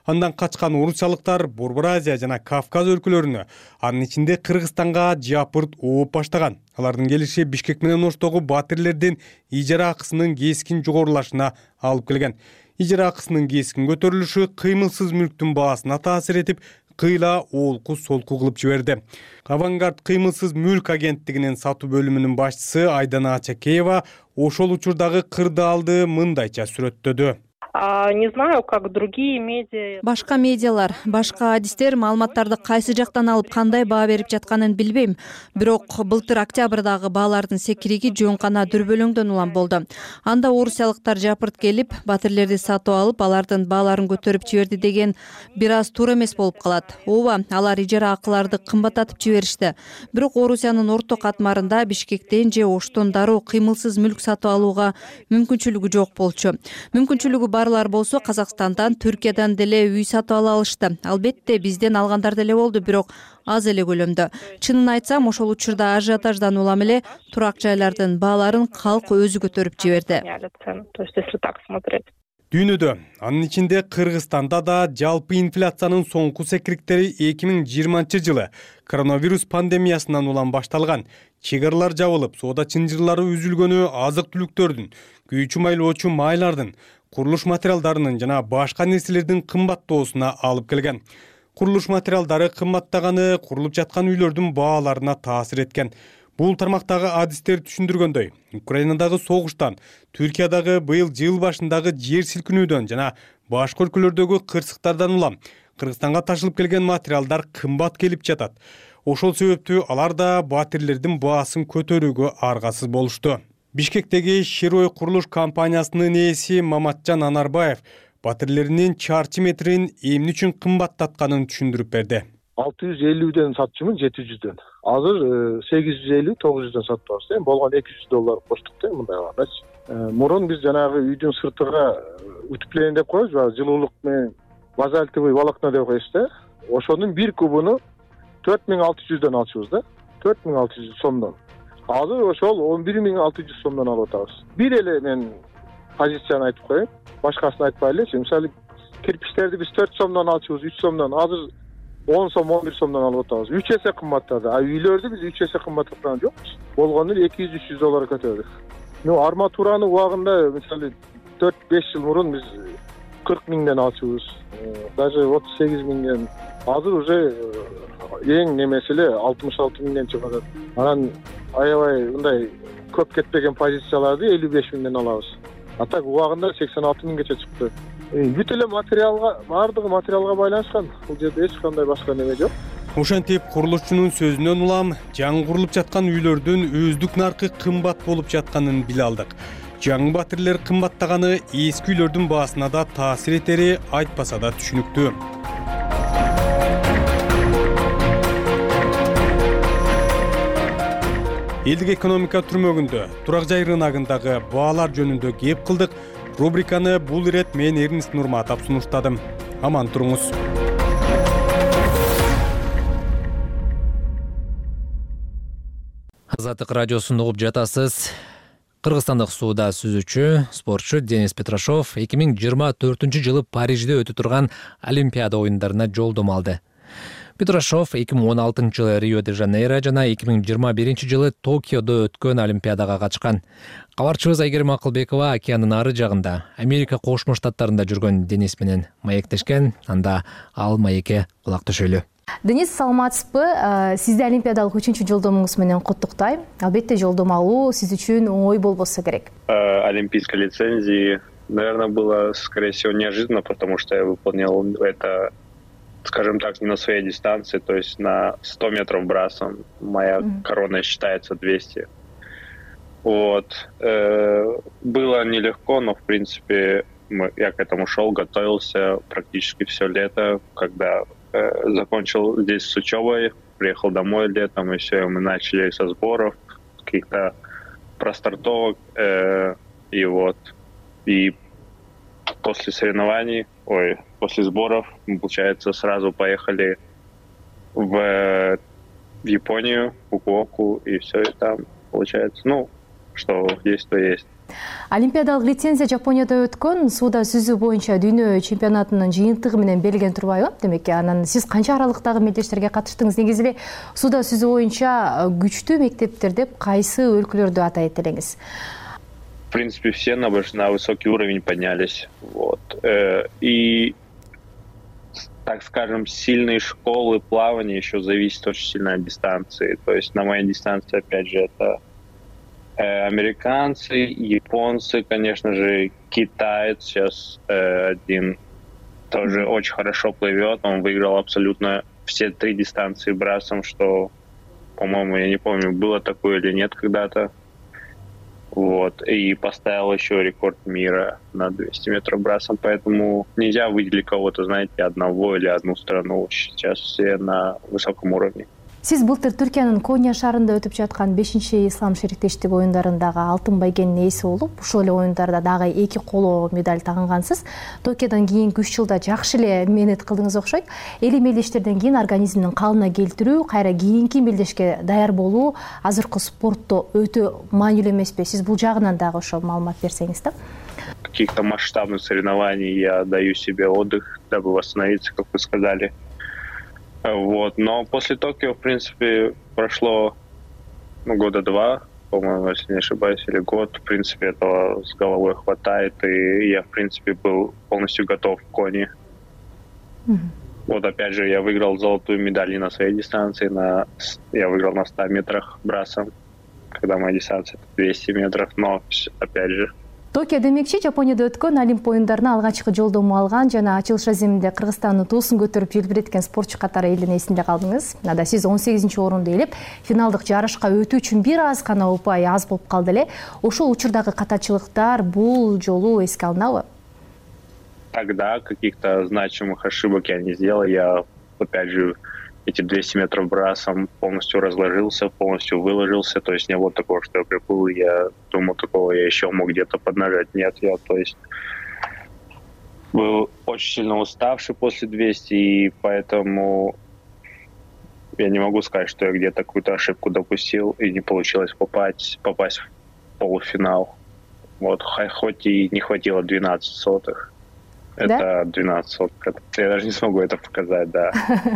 Андан качкан орусиялыктар Борбор Азия жана Кавказ өлкөлөрүнө, анын ичинде Кыргызстанга жапырт ооп баштаган. Алардын келиши Бишкек менен Оштогу батирлердин ижара акысынын кескин жогорулашына алып келген. Ижара акысынын кескин көтөрүлүшү кыймылсыз мүлктүн баасына таасир этип, кыйла олку солку кылып жиберди. Авангард кыймылсыз мүлк агенттигинин сатуу бөлүмүнүн башчысы Айдана Ачакеева ошол учурдагы кырдаалды мындайча сүрөттөдү. Не знаю, как другие медиа. Башка медиалар, башка адистер маалыматтарды кайсы жактан алып кандай баа берип жатканын билбейм. Бирок былтыр октябрдагы баалардын секириги жөн гана дүрбөлөңдөн улам болду. Анда орусиялыктар жапырт келип, батирлерди сатып алып, алардын бааларын көтөрүп жиберди деген бир аз туура эмес болуп калат. Ооба, алар ижара акыларды кымбаттатып жиберишти. Бирок Орусиянын орто катмарында Бишкектен же Оштон дароо кыймылсыз мүлк сатып алууга мүмкүнчүлүгү жок болчу. Мүмкүнчүлүгү барлар болсо Казакстандан, Түркиядан деле үй сатып ала алышты. Албетте бизден алгандар деле болду, бирок аз эле көлөмдө. Чынын айтсам, ошол учурда ажиотаждан улам эле турак жайлардын бааларын калк өзү көтөрүп жиберди. То есть, если так смотреть. Дүйнөдө, анын ичинде Кыргызстанда да жалпы инфляциянын соңку секириктери эки миң жыйырманчы жылы коронавирус пандемиясынан улам башталган. Чек аралар жабылып, соода чынжырлары үзүлгөнү азык-түлүктөрдүн, күйүүчү майлоочу майлардын, курулуш материалдарынын жана башка нерселердин кымбаттоосуна алып келген. Курулуш материалдары кымбаттаганы курулуп жаткан үйлөрдүн бааларына таасир эткен. Бул тармактагы адистер түшүндүргөндөй, Украинадагы согуштан, Түркиядагы быйыл жыл башындагы жер силкинүүдөн жана башка өлкөлөрдөгү кырсыктардан улам Кыргызстанга ташылып келген материалдар кымбат келип жатат. Ошол себептүү алар да батирлердин баасын көтөрүүгө аргасыз болушту. Бишкектеги Широй курулуш компаниясынын ээси Маматжан Анарбаев батирлеринин чарчы метрин эмне үчүн кымбаттатканын түшүндүрүп берди. алты жүз элүүдөн сатчумун жети жүздөн. Азыр сегиз жүз элүү тогуз жүздөн сатып атабыз. Эми болгон эки жүз доллар коштук да мындай алгандачы. Мурун биз жанагы үйдүн сыртыга утепление деп коебуз, жылуулук менен базальтовый волокно деп коебуз да. Ошонун бир кубуну төрт миң алты жүздөн алчубуз да. төрт миң алты жүз сомдон. Азыр ошол он бир миң алты жүз сомдон алып атабыз. Бир эле мен позицияны айтып коеюн, башкасын айтпай элечи. Мисалы, кирпичтерди биз төрт сомдон алчубуз, үч сомдон. Азыр он сом, он бир сомдон алып атабыз. үч эсе кымбаттады. А үйлөрдү биз үч эсе кымбаттаткан жокпуз. Болгону эки жүз үч жүз доллар көтөрдүк. Ну, арматураны убагында, мисалы, төрт беш жыл мурун биз кырк миңден алчубуз. Даже отуз сегиз миңден. Азыр уже эң немеси эле алтымыш алты миңден чыгып атат. Анан аябай мындай көп кетпеген позицияларды элүү беш миңден алабыз. А так убагында сексен алты миңгече чыкты. Бүт эле материалга, бардыгы материалга байланышкан. Бул жерде эч кандай башка неме жок. Ошентип, курулушчунун сөзүнөн улам жаңы курулуп жаткан үйлөрдүн өздүк наркы кымбат болуп жатканын биле алдык. Жаңы батирлер кымбаттаганы эски үйлөрдүн баасына да таасир этери айтпаса да түшүнүктүү. Элдик экономика түрмөгүндө турак жай рыногундагы баалар жөнүндө кеп кылдык. Рубриканы бул ирет мен Эрнис Нурматов сунуштадым. Аман туруңуз. Азаттык радиосун угуп жатасыз. Кыргызстандык сууда сүзүүчү, спортчу Денис Петрашов эки миң жыйырма төртүнчү жылы Парижде өтө турган Олимпиада оюндарына жолдомо алды. Петрашов эки миң он алтынчы жылы Рио-де-Жанейро жана эки миң жыйырма биринчи жылы Токиодо өткөн Олимпиадага катышкан. Кабарчыбыз Айгерим Акылбекова океандын ары жагында, Америка Кошмо Штаттарында жүргөн Денис менен маектешкен. Анда ал маекке кулак төшөлү. Денис, саламатсызбы? Сизди Олимпиадалык үчүнчү жолдомуңуз менен куттуктайм. Албетте жолдомо алуу сиз үчүн оңой болбосо керек. Олимпийской лицензии, наверное, было, скорее всего, неожиданно, потому что я выполнял это, скажем так, не на своей дистанции, то есть на сто метров брасом. Моя mm-hmm. корона считается двести. Вот. Было нелегко, но, в принципе, я к этому шел, готовился практически все лето, когда закончил здесь с учебой, приехал домой летом, и все, мы начали со сборов, каких-то простартовок, э, и вот, и после соревнований, ой, после сборов, мы, получается, сразу поехали в, в Японию, в Фукуоку, и все, и там, получается, ну, что есть, то есть. Олимпиадалык лицензия Жапонияда өткөн сууда сүзүү боюнча дүйнө чемпионатынын жыйынтыгы менен берилген турбайбы? Демек, анан сиз канча аралыктагы мелдештерге катыштыңыз? Негизи эле сууда сүзүү боюнча күчтүү мектептер деп кайсы өлкөлөрдү атайт элеңиз? В принципе, все на, на высокий уровень поднялись. Вот. И, так скажем, сильные школы плавания еще зависят очень сильно от дистанции. То есть на моей дистанции, опять же, это американцы, японцы, конечно же, китаец сейчас один тоже очень хорошо плывет. Он выиграл абсолютно все три дистанции брасом, что, по-моему, я не помню, было такое или нет когда-то. Вот. И поставил еще рекорд мира на двести метров брасом. Поэтому нельзя выделить кого-то, знаете, одного или одну страну. Сейчас все на высоком уровне. Сиз былтыр Түркиянын Коnya шаарында өтүп жаткан бешинчи ислам шериктештик оюндарындагы алтын байгенин ээси болуп, ушул эле оюндарда дагы эки коло медаль тагынгансыз. Токиодон кийинки үч жылда жакшы эле мээнет кылдыңыз окшойт. Эли мелдештерден кийин организмдин калыбына келтирүү, кайра кийинки мелдешке даяр болуу азыркы спортто өтө маанилүү эмеспи? Сиз бул жагынан дагы ошо маалымат берсеңиз да. Каких-то масштабных соревнований я даю себе отдых, дабы восстановиться, как вы сказали. Вот. Но после Токио, в принципе, прошло ну, года два, по-моему, если не ошибаюсь, или год. В принципе, этого с головой хватает, и я, в принципе, был полностью готов к Кони. Mm-hmm. Вот, опять же, я выиграл золотую медаль на своей дистанции. На... Я выиграл на ста метрах брасом, когда моя дистанция двести метров, но, опять же, Токио демекчи Жапонияда өткөн Олимп оюндарына алгачкы жолдомо алган жана ачылыш аземинде Кыргызстандын туусун көтөрүп желбиреткен спортчу катары элдин эсинде калдыңыз. Ада сиз он сегизинчи орунду ээлеп, финалдык жарышка өтүү үчүн бир аз гана упай аз болуп калды эле. Ошол учурдагы катачылыктар бул жолу эске алынабы? Тогда каких-то значимых ошибок я не сделал. Я, опять же, эти двести метров брасом полностью разложился, полностью выложился. То есть не было такого, что я приплыл, я думал, такого я еще мог где-то поднажать. Нет, я, то есть, был очень сильно уставший после двухсот, и поэтому я не могу сказать, что я где-то какую-то ошибку допустил, и не получилось попасть, попасть в полуфинал. Вот, хоть и не хватило двенадцать сотых. Это да? двенадцать сотых. Я даже не смогу это показать, да.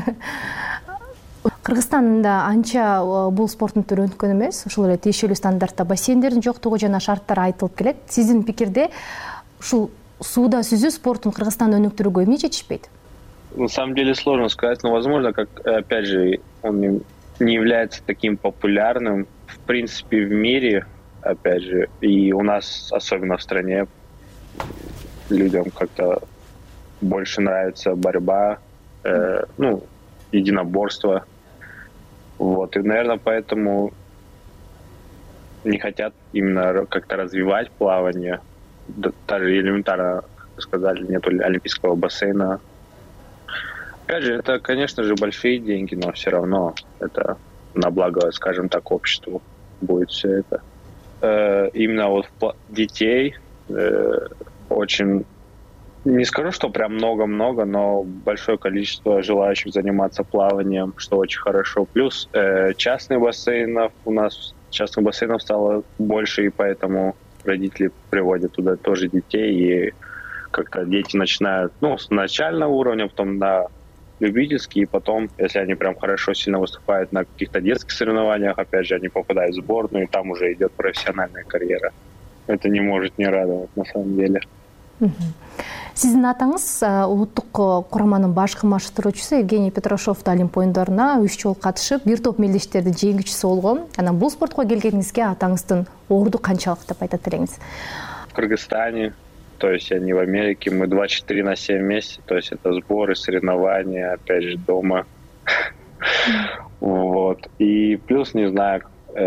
Кыргызстанда анча бул спорттун түрү өнүккөн эмес. Ушул эле тиешелүү стандартта бассейндердин жоктугу жана шарттар айтылып келет. Сиздин пикирде ушул сууда сүзүү спортун Кыргызстанда өнүктүрүүгө эмне жетишпейт? На самом деле сложно сказать, но возможно, как опять же, он не является таким популярным, в принципе, в мире, опять же, и у нас, особенно в стране, людям как-то больше нравится борьба, э, ну, единоборство. Вот. И, наверное, поэтому не хотят именно как-то развивать плавание. Даже элементарно, как вы сказали, нет олимпийского бассейна. Опять же, это, конечно же, большие деньги, но все равно это на благо, скажем так, обществу будет все это. Э, именно вот детей э, очень... Не скажу, что прям много-много, но большое количество желающих заниматься плаванием, что очень хорошо. Плюс э, частных бассейнов у нас, частных бассейнов стало больше, и поэтому родители приводят туда тоже детей, и как-то дети начинают, ну, с начального уровня, потом на любительский, и потом, если они прям хорошо, сильно выступают на каких-то детских соревнованиях, опять же, они попадают в сборную, и там уже идет профессиональная карьера. Это не может не радовать, на самом деле. Сиздин атаңыз улуттук кураманын башкы машыктыруучусу Евгений Петрашов да Олимп оюндарына үч жолу катышып, бир топ мелдештердин жеңүүчүсү болгон. Анан бул спортко келгениңизге атаңыздын орду канчалык деп айтат элеңиз? В Кыргызстане, то есть я не в Америке, мы двадцать четыре на семь вместе, то есть это сборы, соревнования, опять же, дома. Вот. И плюс, не знаю,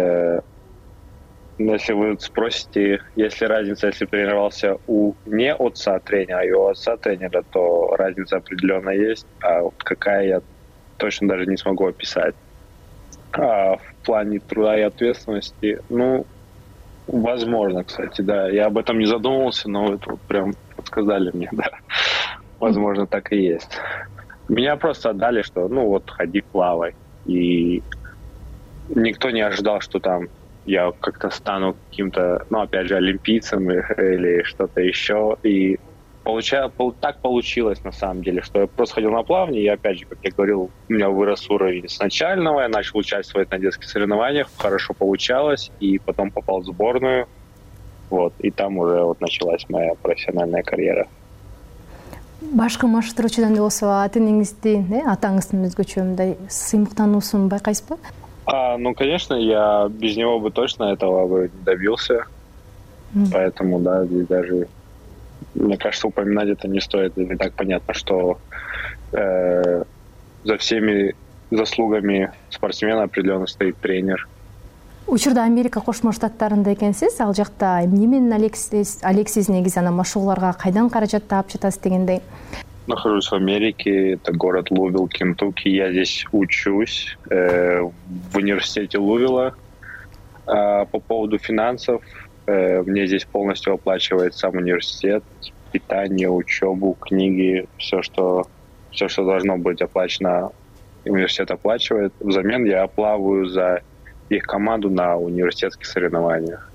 если вы спросите, есть ли разница, если тренировался у не отца тренера, а и у отца тренера, то разница определенно есть. А вот какая, я точно даже не смогу описать. А в плане труда и ответственности, ну, возможно, кстати, да. Я об этом не задумывался, но это вот прям подсказали мне, да. Возможно, так и есть. Меня просто отдали, что, ну вот, ходи, плавай. И никто не ожидал, что там я как-то стану каким-то, ну, опять же, олимпийцем или что-то еще. И получа... так получилось, на самом деле, что я просто ходил на плавание, и, опять же, как я говорил, у меня вырос уровень с начального, я начал участвовать на детских соревнованиях, хорошо получалось, и потом попал в сборную, вот, и там уже вот началась моя профессиональная карьера. Башкы машыктыруучудан болсо ата энеңиздин, атаңыздын өзгөчө мындай сыймыктануусун байкайсызбы? А, ну, конечно, я без него бы точно этого бы не добился. Mm. Поэтому, да, здесь даже, мне кажется, упоминать это не стоит. И так понятно, что э, за всеми заслугами спортсмена определенно стоит тренер. Учурда Америка Кошмо Штаттарында экенсиз, ал жакта эмне менен алексиз, алексиз негизи анан машыгууларга кайдан каражат таап жатасыз дегендей? Нахожусь в Америке, это город Лувил, Кентукки. Я здесь учусь э, в университете Лувила. А по поводу финансов, э, мне здесь полностью оплачивает сам университет, питание, учебу, книги, все, что, все, что должно быть оплачено, университет оплачивает. Взамен я плаваю за их команду на университетских соревнованиях.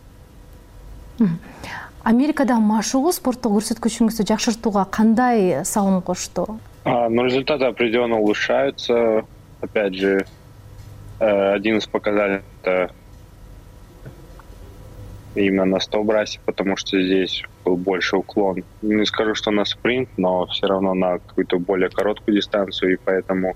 Америкада машыгуу спорттук көрсөткүчүңүздү жакшыртууга кандай салым кошту? А, ну, результаты определенно улучшаются. Опять же, один из показателей — это именно на сто брасе, потому что здесь был больше уклон. Не скажу, что на спринт, но все равно на какую-то более короткую дистанцию, и поэтому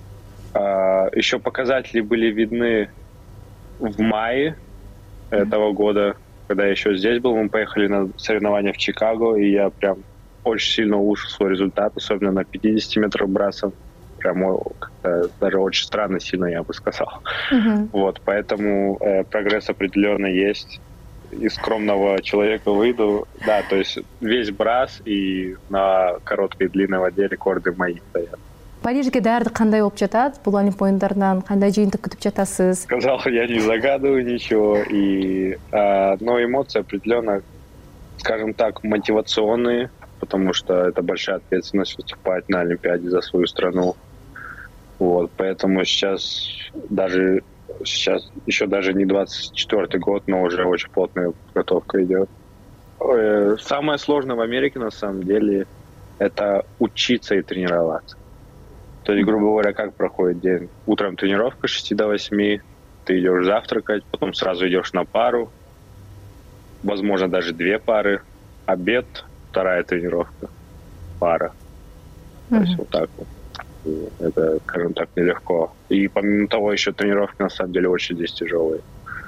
а, еще показатели были видны в мае этого года. Когда я еще здесь был, мы поехали на соревнования в Чикаго, и я прям очень сильно улучшил свой результат, особенно на пятидесяти метрах брасом. Прям даже очень странно сильно, я бы сказал. Uh-huh. Вот, поэтому э, прогресс определенно есть. Из скромного человека выйду. Да, то есть весь брас и на короткой и длинной воде рекорды мои стоят. Парижге даярдык кандай болуп жатат? Бул Олимп оюндарынан кандай жыйынтык күтүп жатасыз? Сказал, я не загадываю ничего. И, а, но эмоции определенно, скажем так, мотивационные, потому что это большая ответственность выступать на Олимпиаде за свою страну. Вот, поэтому сейчас даже сейчас еще даже не двадцать четвёртый год, но уже очень плотная подготовка идет. Самое сложное в Америке на самом деле это учиться и тренироваться. То есть, грубо говоря, как проходит день? Утром тренировка с шести до восьми, ты идешь завтракать, потом сразу идешь на пару, возможно, даже две пары, обед, вторая тренировка, пара. Mm-hmm. То есть вот так вот. И это, скажем так, нелегко. И помимо того, еще тренировки на самом деле очень здесь тяжелые.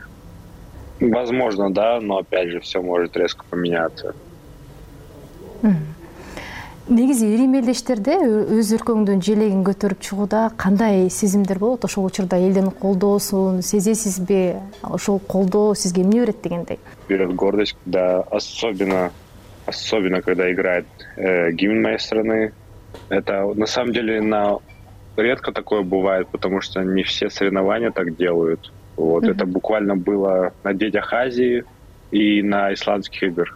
Возможно, да, но опять же, все может резко поменяться. Mm-hmm. Негизи ири мелдештерде өз өлкөңдүн желегин көтөрүп чыгууда кандай сезимдер болот? Ошол учурда элдин колдоосун сезесизби? Ошол колдоо сизге эмне берет дегендей? Берет гордость, когда особенно, особенно когда играет э, гимн моей страны. Это на самом деле на редко такое бывает, потому что не все соревнования так делают. Вот mm-hmm. это буквально было на Детях Азии и на Исландских играх.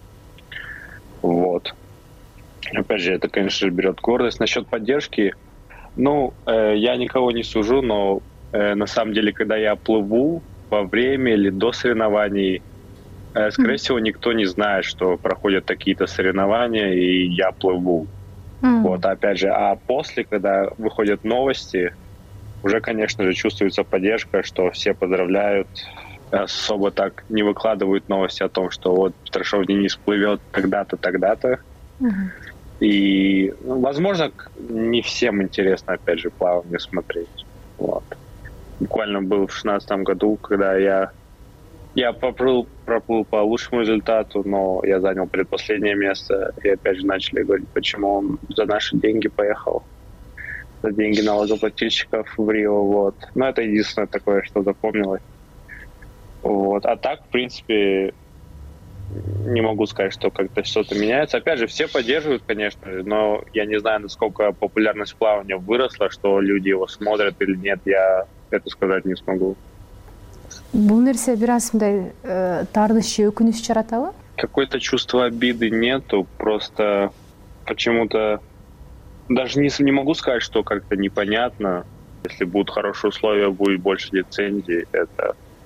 Вот. Опять же, это, конечно же, берет гордость. Насчет поддержки, ну, э, я никого не сужу, но э, на самом деле, когда я плыву во время или до соревнований, э, скорее mm. всего, никто не знает, что проходят такие-то соревнования, и я плыву. Mm. Вот, опять же, а после, когда выходят новости, уже, конечно же, чувствуется поддержка, что все поздравляют, особо так не выкладывают новости о том, что вот Петрашов Денис плывет тогда-то, тогда-то. Mm-hmm. И, ну, возможно, не всем интересно, опять же, плавание смотреть. Вот. Буквально был в шестнадцатом году, когда я, я проплыл, проплыл по лучшему результату, но я занял предпоследнее место. И опять же начали говорить, почему он за наши деньги поехал. За деньги налогоплательщиков в Рио. Вот. Но это единственное такое, что запомнилось. Вот. А так, в принципе, не могу сказать, что как-то что-то меняется. Опять же, все поддерживают, конечно, но я не знаю, насколько популярность плавания выросла, что люди его смотрят или нет, я это сказать не смогу. Бул нерсе бир аз мындай таарыныч, өкүнүч жаратабы? Какое-то чувство обиды нету, просто почему-то даже не, не могу сказать, что как-то непонятно. Если будут хорошие условия, будет больше лицензий, это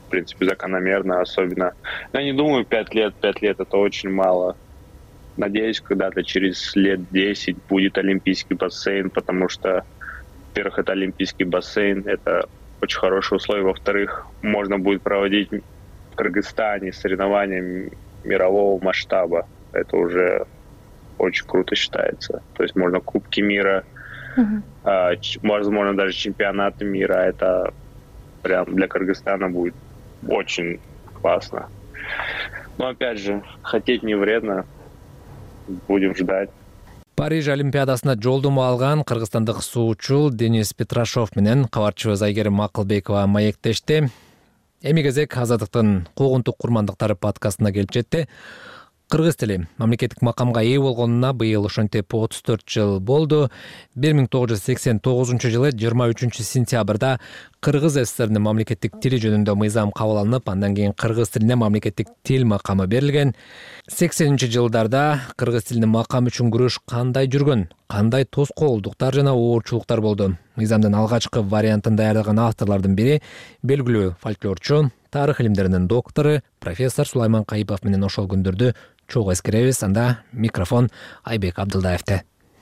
в принципе, закономерно, особенно. Я не думаю, пять лет, пять лет это очень мало. Надеюсь, когда-то через лет десять будет олимпийский бассейн, потому что, во-первых, это олимпийский бассейн, это очень хорошие условия, во-вторых, можно будет проводить в Кыргызстане соревнования мирового масштаба. Это уже очень круто считается. То есть можно Кубки мира, uh-huh. а, возможно, даже чемпионаты мира. Это прям для Кыргызстана будет очень классно. Но опять же, хотеть не вредно. Будем ждать. Париж олимпиадасына жолдомо алган кыргызстандык суучул Денис Петрашов менен кабарчыбыз Айгерим Макылбекова маектешти. Эми кезек Азаттыктын куугунтук курмандыктары подкастына келип жетти. Кыргыз тили мамлекеттик макамга ээ болгонуна быйыл ошентип отуз төрт жыл болду. бир миң тогуз жүз сексен тогузунчу жылы жыйырма үчүнчү сентябрда Кыргыз СССРнин мамлекеттик тили жөнүндө мыйзам кабыл алынып, андан кийин кыргыз тилине мамлекеттик тил макамы берилген. сексенинчи жылдарда кыргыз тилинин макамы үчүн күрөш кандай жүргөн, кандай тоскоолдуктар жана оорчулуктар болду? Мыйзамдын алгачкы вариантын даярдаган авторлордун бири белгилүү фольклорчу, тарых илимдеринин доктору профессор Сулайман Кайыпов менен ошол күндөрдү чогуу эскеребиз. Анда микрофон Айбек Абдылдаевде.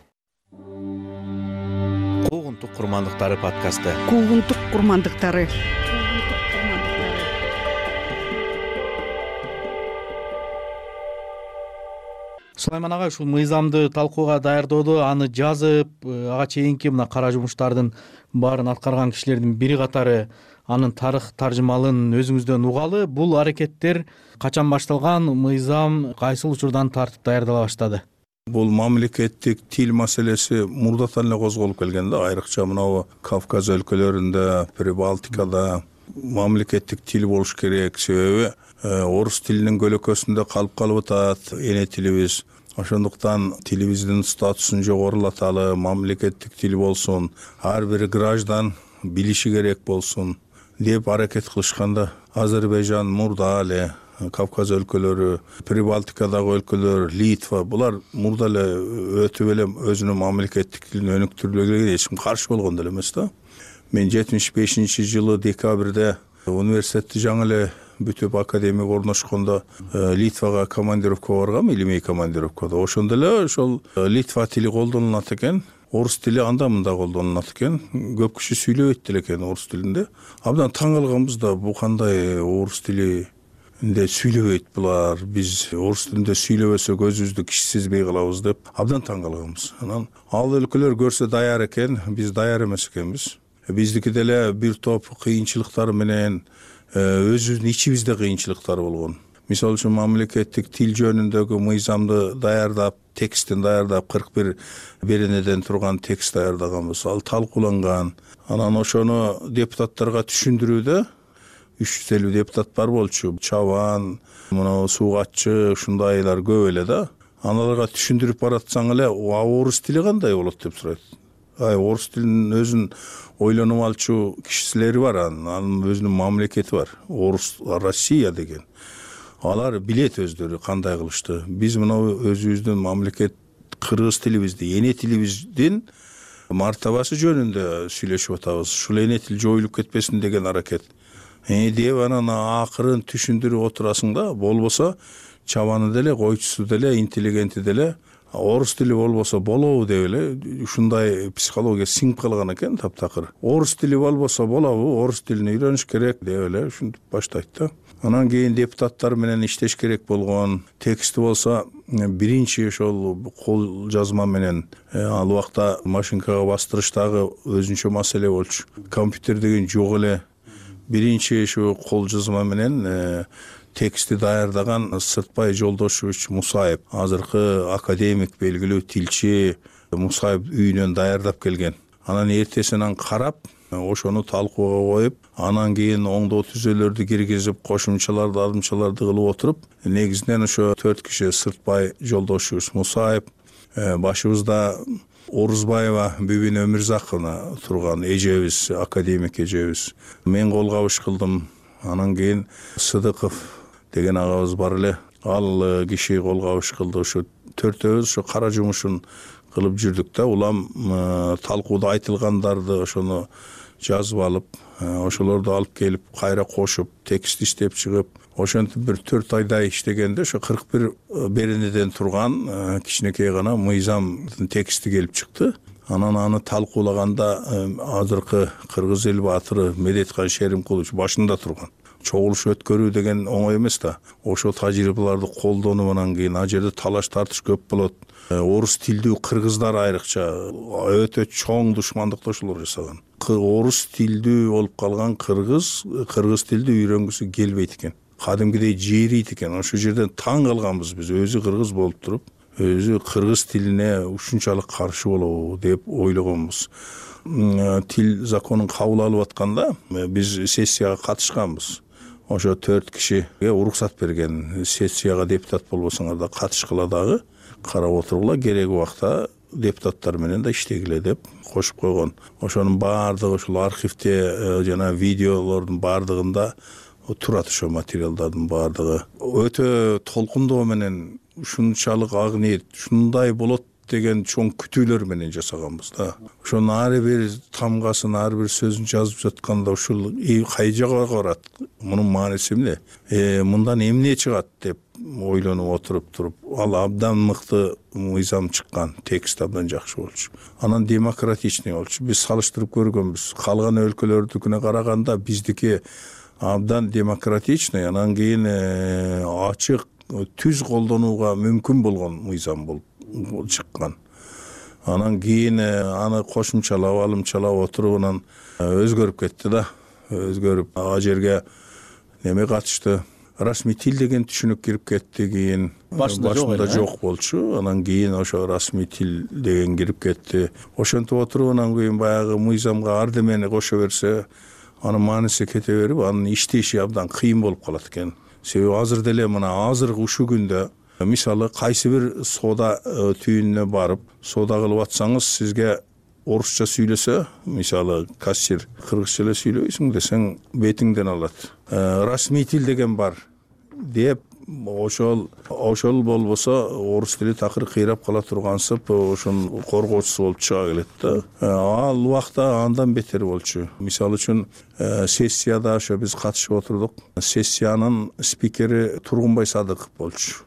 Куугунтук курмандыктары подкасты. Куугунтук курмандыктары. Сулайман агай, ушул мыйзамды талкууга даярдоодо, аны жазып, ага чейинки мына кара жумуштардын баарын аткарган кишилердин бири катары анын тарых таржымалын өзүңүздөн угалы. Бул аракеттер качан башталган, мыйзам кайсыл учурдан тартып даярдала баштады? Бул мамлекеттик тил маселеси мурдатан эле козголуп келген да, айрыкча мынау Кавказ өлкөлөрүндө, Прибалтикада мамлекеттик тил болуш керек. Себеби орус тилинин көлөкөсүндө калып калып атат эне тилибиз. Ошондуктан тилибиздин статусун жогорулаталы, мамлекеттик тил болсун, ар бир граждан билиши керек болсун деп аракет кылышканда, Азербайжан мурда эле, Кавказ өлкөлөрү, Прибалтикадагы өлкөлөр, Литва, булар мурда эле өтүп эле өзүнүн мамлекеттик тилин өнүктүрүлгөнгө эч ким каршы болгон деле эмес да. Мен жетимиш бешинчи жылы декабрда университетти жаңы эле бүтүп академияга орношкондо Литвага командировкага баргам, илимий командировкада. Ошондо эле ошол Литва тили колдонулат экен, орус тили анда мында колдонулат экен. Көп киши сүйлөбөйт деле экен орус тилинде. Абдан таң калганбыз да, бу кандай орус тили инде сүйлөбөйт булар, биз орус тилинде сүйлөбөсөк өзүбүздү киши сезбей калабыз деп абдан таң калганбыз. Анан ал өлкөлөр көрсө даяр экен, биз даяр эмес экенбиз. Биздики деле бир топ кыйынчылыктар менен өзүбүздүн ичибизде кыйынчылыктар болгон. Мисалы үчүн мамлекеттик тил жөнүндөгү мыйзамды даярдап, текстин даярдап, кырк бир беренеден турган текст даярдаганбыз. Ал талкууланган. Анан ошону депутаттарга түшүндүрүүдө үч жүз элүү депутат бар болчу. Чабан, мына суугатчы, ушундайлар көп эле да. Аналарга түшүндүрүп баратсаң эле, орус тили кандай болот деп сурайт. Ай, орус тилинин өзүн ойлонуп алчу кишилери бар, анын өзүнүн мамлекети бар. Орус Россия деген. Алар билет өздөрү кандай кылышты. Биз мына өзүбүздүн мамлекет кыргыз тилибизди, эне тилибиздин мартабасы жөнүндө сүйлөшүп атабыз. Ушул эне тил жоюлуп кетпесин деген аракет. Э деп анан акырын түшүндүрүп отурасың да, болбосо чабаны деле, койчусу деле, интеллигенти деле орус тили болбосо болобу деп эле ушундай психология сиңип калган экен таптакыр. Орус тили болбосо болобу, орус тилин үйрөнүш керек деп эле ушинтип баштайт да. Анан кийин депутаттар менен иштеш керек болгон. Тексти болсо биринчи ошол кол жазма менен ал убакта машинкага бастырыштагы өзүнчө маселе болчу. Компьютер деген жок эле. Биринчи ушу кол жазма менен тексти даярдаган Сыртбай Жолдошевич Мусаев, азыркы академик, белгилүү тилчи Мусаев үйүнөн даярдап келген. Анан эртесинен карап, ошону талкууга коюп, анан кийин оңдоо түзөлөрдү киргизип, кошумчаларды, ардымчаларды кылып отуруп, негизинен ошо төрт киши Сыртбай Жолдошевич Мусаев, башыбызда Орузбаева Бүбүн Өмүрзаковна турган эжебиз, академик эжебиз. Мен кол кабыш кылдым. Анан кийин Сыдыков деген агабыз бар эле. Ал киши кол кабыш кылды. Ошо төртөөбүз ошо кара жумушун кылып жүрдүк да. Улам талкууда айтылгандарды ошону жазып алып, ошолорду алып келип кайра кошуп текст иштеп чыгып, ошентип бир төрт айдай иштегенде ошо кырк бир беренеден турган кичинекей гана мыйзамдын тексти келип чыкты. Анан аны талкуулаганда азыркы кыргыз эл баатыры Медеткан Шеримкулович башында турган. Чогулуш өткөрүү деген оңой эмес да. Ошо тажрыйбаларды колдонуп кийин ал жерде талаш тартыш көп болот. Орус тилдүү кыргыздар айрыкча өтө чоң душмандыкташуулар жасаган. Орус тилдүү болуп калган кыргыз кыргыз тилди үйрөнгүсү келбейт экен. Кадимгидей жээрийт экен. Ошол жерден таң калганбыз биз, өзү кыргыз болуп туруп, өзү кыргыз тилине ушунчалык каршы болобу деп ойлогонбуз. Тил законун кабыл алып атканда биз сессияга катышканбыз. Ошо төрт кишиге уруксат берген. Сессияга депутат болбосоңор да катышкыла дагы, карап отургула, керек убакта депутаттар менен да иштегиле деп кошуп койгон. Ошонун баардыгы ушул архивде жана видеолордун баардыгында турат, ошо материалдардын баардыгы. Өтө толкундоо менен ушунчалык ак ниет, ушундай болот деген чоң күтүүлөр менен жасаганбыз да. Ошонун ар бир тамгасын, ар бир сөзүн жазып жатканда ушул кай жака барат, мунун мааниси эмне, мындан эмне чыгат деп ойлонуп отуруп туруп, ал абдан мыкты мыйзам чыккан, текст абдан жакшы болчу. Анан демократичный болчу. Биз салыштырып көргөнбүз. Калган өлкөлөрдүкүнө караганда биздики абдан демократичный, анан кийин ачык, түз колдонууга мүмкүн болгон мыйзам болуп чыккан. Анан кийин аны кошумчалап, алымчалап отуруп анан өзгөрүп кетти да. Өзгөрүп ал жерге неме катышты? Расмий тил деген түшүнүк кирип кетти, кийин башында жок болчу. Анан кийин ошо расмий тил деген кирип кетти. Ошентип отуруп анан кийин баягы мыйзамга ардемени кошо берсе, анын мааниси кете берип, анын иштеши абдан кыйын болуп калат экен. Себеби азыр деле мына азыркы ушул күндө мисалы кайсы бир соода түйүнүнө барып, соода кылып атсаңыз, сизге орусча сүйлөсө, мисалы кассир кыргызча эле сүйлөбөйсүң десең, бетиңден алат. Расмий тил деген бар деп, ошол ошол болбосо орус тили такыр кыйрап кала тургансып, ошонун коргоочусу болуп чыга келет да. Ал убакта андан бетер болчу. Мисалы үчүн сессияда ошо биз катышып отурдук. Сессиянын спикери Тургунбай Садыков болчу.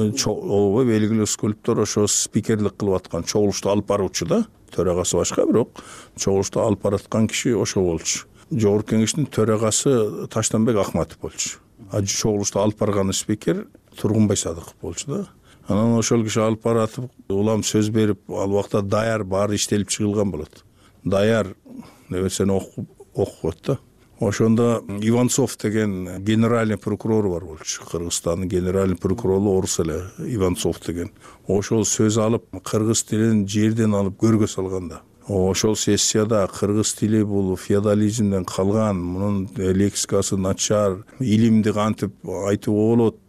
Ооба, белгилүү скульптор, ошо спикерлик кылып аткан, чогулушту алып баруучу да. Төрагасы башка, бирок чогулушту алып бараткан киши ошо болчу. Жогорку кеңештин төрагасы Таштанбек Акматов болчу. А чогулушту алып барган спикер Тургунбай Садыков болчу да. Анан ошол киши алып баратып, улам сөз берип, ал убакта даяр баары иштелип чыгылган болот. Даяр нерсени окуп окуп да. Ошондо Иванцов деген генеральный прокурор бар болчу. Кыргызстандын генеральный прокурору орус эле, Иванцов деген. Ошол сөз алып, кыргыз тилин жерден алып көргө салганда. Ошол сессияда кыргыз тили бул феодализмден калган, мунун лексикасы начар, илимди кантип айтууга болот,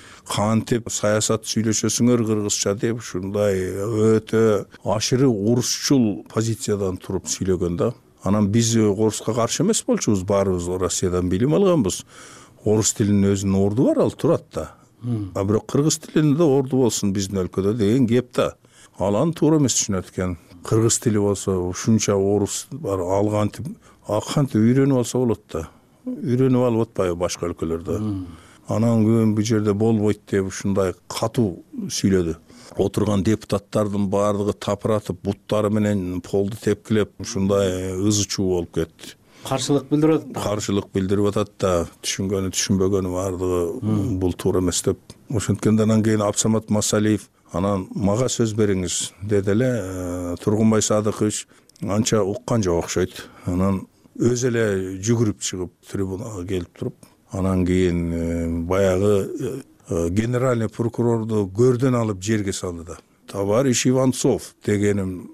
кантип саясат сүйлөшөсүңөр кыргызча деп, ушундай өтө ашыры орусчул позициядан туруп сүйлөгөн да. Анан биз оруска каршы эмес болчубуз, баарыбыз Россиядан билим алганбыз. Орус тилинин өзүнүн орду бар, ал турат да. А бирок кыргыз тилинде орду болсун биздин өлкөдө деген кеп да. Ал аны туура эмес түшүнөт экен. Кыргыз тили болсо ушунча орус бар, ал кантип кантип үйрөнүп алса болот да. Үйрөнүп алып атпайбы башка өлкөлөрдө. Анан кийин бул жерде болбойт деп ушундай катуу сүйлөдү. Отурган депутаттардын баардыгы тапыратып, буттары менен полду тепкилеп, ушундай ызы чуу болуп кетти. Каршылык билдирип атат. Каршылык билдирип атат да, түшүнгөнү түшүнбөгөнү баардыгы бул туура эмес деп. Ошенткенде анан кийин Абсамат Масалиев анан мага сөз бериңиз деди эле. Тургунбай Садыкович анча уккан жок окшойт. Анан өзү эле жүгүрүп чыгып трибунага келип туруп, анан кийин баягы генеральный прокурорду көрдөн алып жерге салды да. Товарищ Иванцов дегеним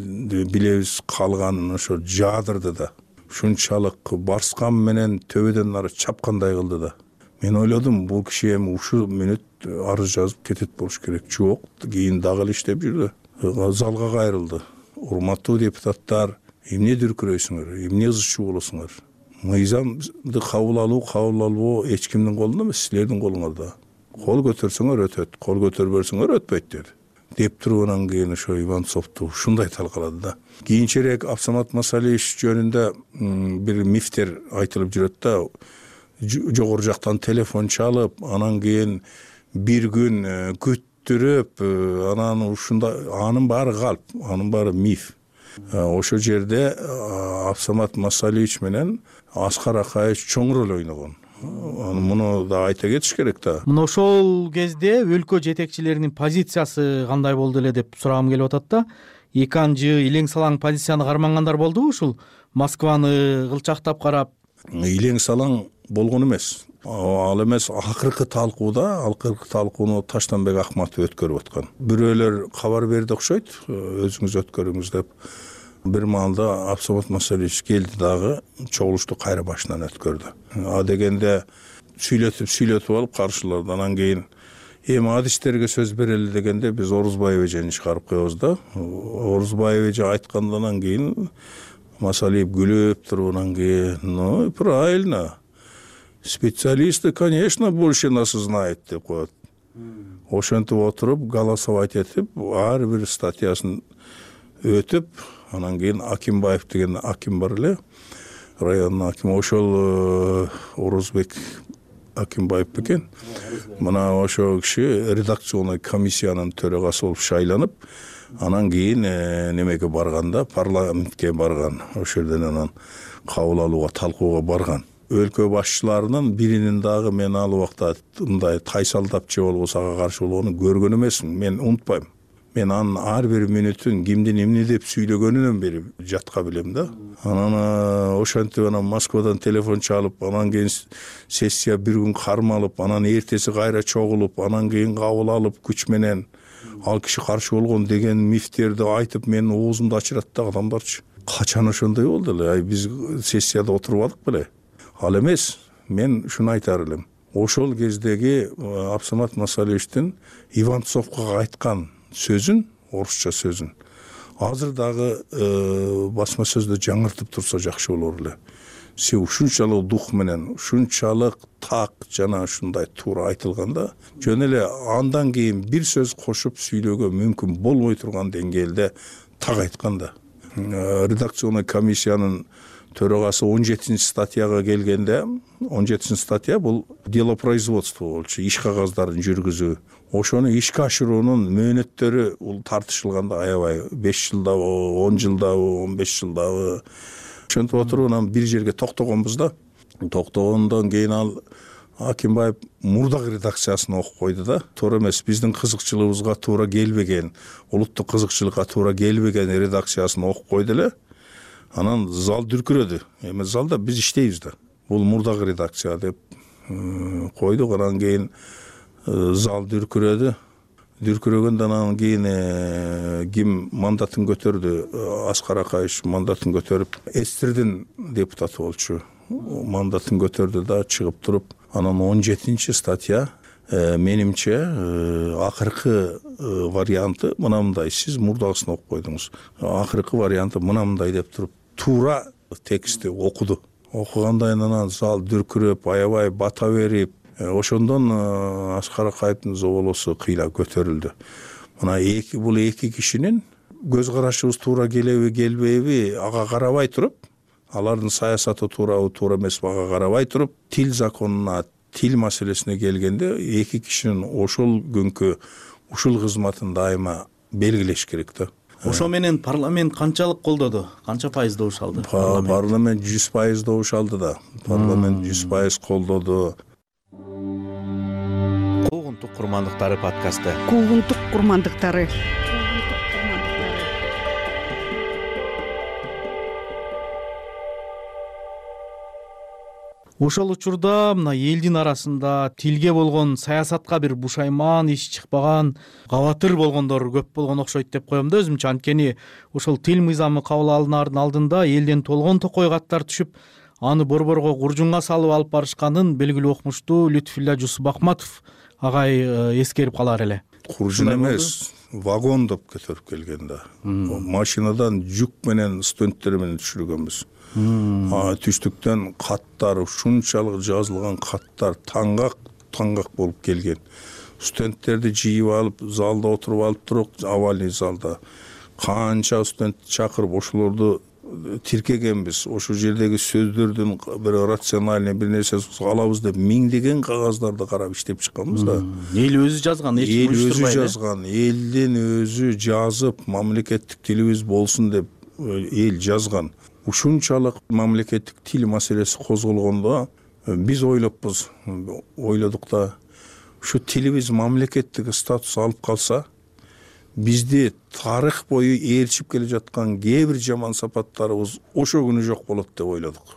билебиз калганын ошо жаадырды да. Ушунчалык барскан менен төбөдөн ары чапкандай кылды да. Мен ойлодум, бул киши эми ушул мүнөт арыз жазып кетет болуш керек. Жок, кийин дагы эле иштеп жүрдү. Залга кайрылды. Урматтуу депутаттар, эмне дүркүрөйсүңөр, эмне ызы чуу болосуңар? Мыйзамды кабыл алуу, кабыл албоо эч кимдин колунда эмес, силердин колуңарда. Кол көтөрсөңөр өтөт, кол көтөрбөсөңөр өтпөйт деди. деп туруп анан кийин ошо Иванцовду ушундай талкалады да. Кийинчерээк Абсамат Масалиевич жөнүндө бир мифтер айтылып жүрөт да. Жогору жактан телефон чалып, анан кийин бир күн күттүрүп, анан ушундай, анын баары калп, анын баары миф. Ошол жерде Абсамат Масалиевич менен Аскар Акаевич чоң роль ойногон. Муну да айта кетиш керек да. Мына ошол кезде өлкө жетекчилеринин позициясы кандай болду эле деп сурагым келип атат да. Эки анжы илең салаң позицияны кармангандар болдубу ушул? Москваны кылчактап карап. Илең салаң болгон эмес. Ал эмес, акыркы талкууда, акыркы талкууну Таштанбек Акматов өткөрүп аткан. Бирөөлөр кабар берди окшойт, өзүңүз өткөрүңүз деп. Бир маалда Абсамат Масалиевич келди дагы, чогулушту кайра башынан өткөрдү. А дегенде сүйлөтүп сүйлөтүп алып каршыларды. Анан кийин эми адистерге сөз берели дегенде биз Орузбаев эжени чыгарып коебуз да. Орузбаев эже айткандан кийин Масалиев күлүп туруп анан кийин, ну, правильно. Специалисты, конечно, больше нас знает деп коет. Ошентип отуруп, голосовать этип, ар бир статьясын өтүп, анан кийин Акимбаев деген аким бар эле, райондун акими, ошол Орузбек Акимбаев бекен. Мына ошол киши редакционный комиссиянын төрагасы болуп шайланып, анан кийин немеге барганда, парламентке барган. Ошол жерден анан кабыл алууга, талкууга барган. Өлкө башчыларынын биринин дагы мен ал убакта мындай тайсалдап же болбосо ага каршы болгонун көргөн эмесмин. Мен унутпайм. Мен анын ар бир мүнөтүн кимдин эмне деп сүйлөгөнүнөн бери жатка билем да. Анан ошентип анан Москвадан телефон чалып, анан кийин сессия бир күн кармалып, анан эртеси кайра чогулуп, анан кийин кабыл алып күч менен ал киши каршы болгон деген мифтерди айтып менин оозумду ачырат да адамдарчы. Качан ошондой болду эле? Ай биз сессияда отурбадык беле? Ал эмес, мен ушуну айтар элем. Ошол кездеги Абсамат Масалиевичтин Иванцовго айткан сөзүн, орусча сөзүн, азыр дагы басма сөздө жаңыртып турса жакшы болор эле. Се ушунчалык дух менен, ушунчалык так жана ушундай туура айтылганда, жөн эле андан кийин бир сөз кошуп сүйлөөгө мүмкүн болбой турган деңгээлде так айтканда. Редакционный комиссиянын төрагасы он жетинчи статьяга келгенде, он жетинчи статья бул дело производства болчу, иш кагаздарын жүргүзүү. Ошону ишке ашыруунун мөөнөттөрү бул тартышылганда аябай беш жылдабы, он жылдабы, он беш жылдабы. Ошентип отуруп анан бир жерге токтогонбуз да. Токтогондон кийин ал Акимбаев мурдагы редакциясын окуп койду да. Туура эмес, биздин кызыкчылыгыбызга туура келбеген, улуттук кызыкчылыкка туура келбеген редакциясын окуп койду эле. Анан зал дүркүрөдү. Эми залда биз иштейбиз да. Бул мурдагы редакция деп койдук. Анан кийин зал дүркүрөдү. Дүркүрөгөндөн анан кийин ким мандатын көтөрдү? Аскар Акаевич мандатын көтөрүп, эстердин депутаты болчу. Мандатын көтөрдү да чыгып туруп, анан он жетинчи статья менимче акыркы варианты мынандай. Сиз мурдагысын окуп койдуңуз. Акыркы варианты мынандай деп туруп, туура текстти окуду. Окугандан анан зал дүркүрөп, аябай бата берип, ошондон Аскар Акаевдин зоболосу кыйла көтөрүлдү. Мына эки бул эки кишинин көз карашыбыз туура келеби, келбейби ага карабай туруп, алардын саясаты туурабы, туура эмеспи ага карабай туруп, тил законуна, тил маселесине келгенде эки кишинин ошол күнкү ушул кызматын дайыма белгилеш керек да. Ошо менен парламент канчалык колдоду? Канча пайыз добуш алды? Парламент жүз пайыз добуш алды да. Парламент жүз пайыз колдоду. Куугунтук курмандыктары подкасты. Куугунтук курмандыктары. Ошол учурда мына элдин арасында тилге болгон саясатка бир бушайман, иш чыкпаган, кабатыр болгондор көп болгон окшойт деп коем да өзүмчө. Анткени ошол тил мыйзамы кабыл алынаардын алдында элден толгон токой каттар түшүп, аны борборго куржунга салып алып барышканын белгилүү окумуштуу Лютфулла Жусупахматов агай эскерип калар эле. Куржун эмес, вагон деп көтөрүп келген да. Машинадан жүк менен студенттер менен түшүргөнбүз. Түштүктөн каттар, ушунчалык жазылган каттар таңгак таңгак болуп келген. студенттерди жыйып алып залда отуруп алып туруп, авальный залда канча студент чакырып ошолорду тиркегенбиз. Ошол жердеги сөздөрдүн бир рациональный бир нерсе алабыз деп миңдеген кагаздарды карап иштеп чыкканбыз да. Эл өзү жазган, эч ким өзү жазган, элдин өзү жазып, мамлекеттик тилибиз болсун деп эл жазган. Ушунчалык мамлекеттик тил маселеси козголгондо биз ойлоппуз, ойлодук да, ушу тилибиз мамлекеттик статус алып калса, бизди тарых бою ээрчип келе жаткан кээ бир жаман сапаттарыбыз ошо күнү жок болот деп ойлодук.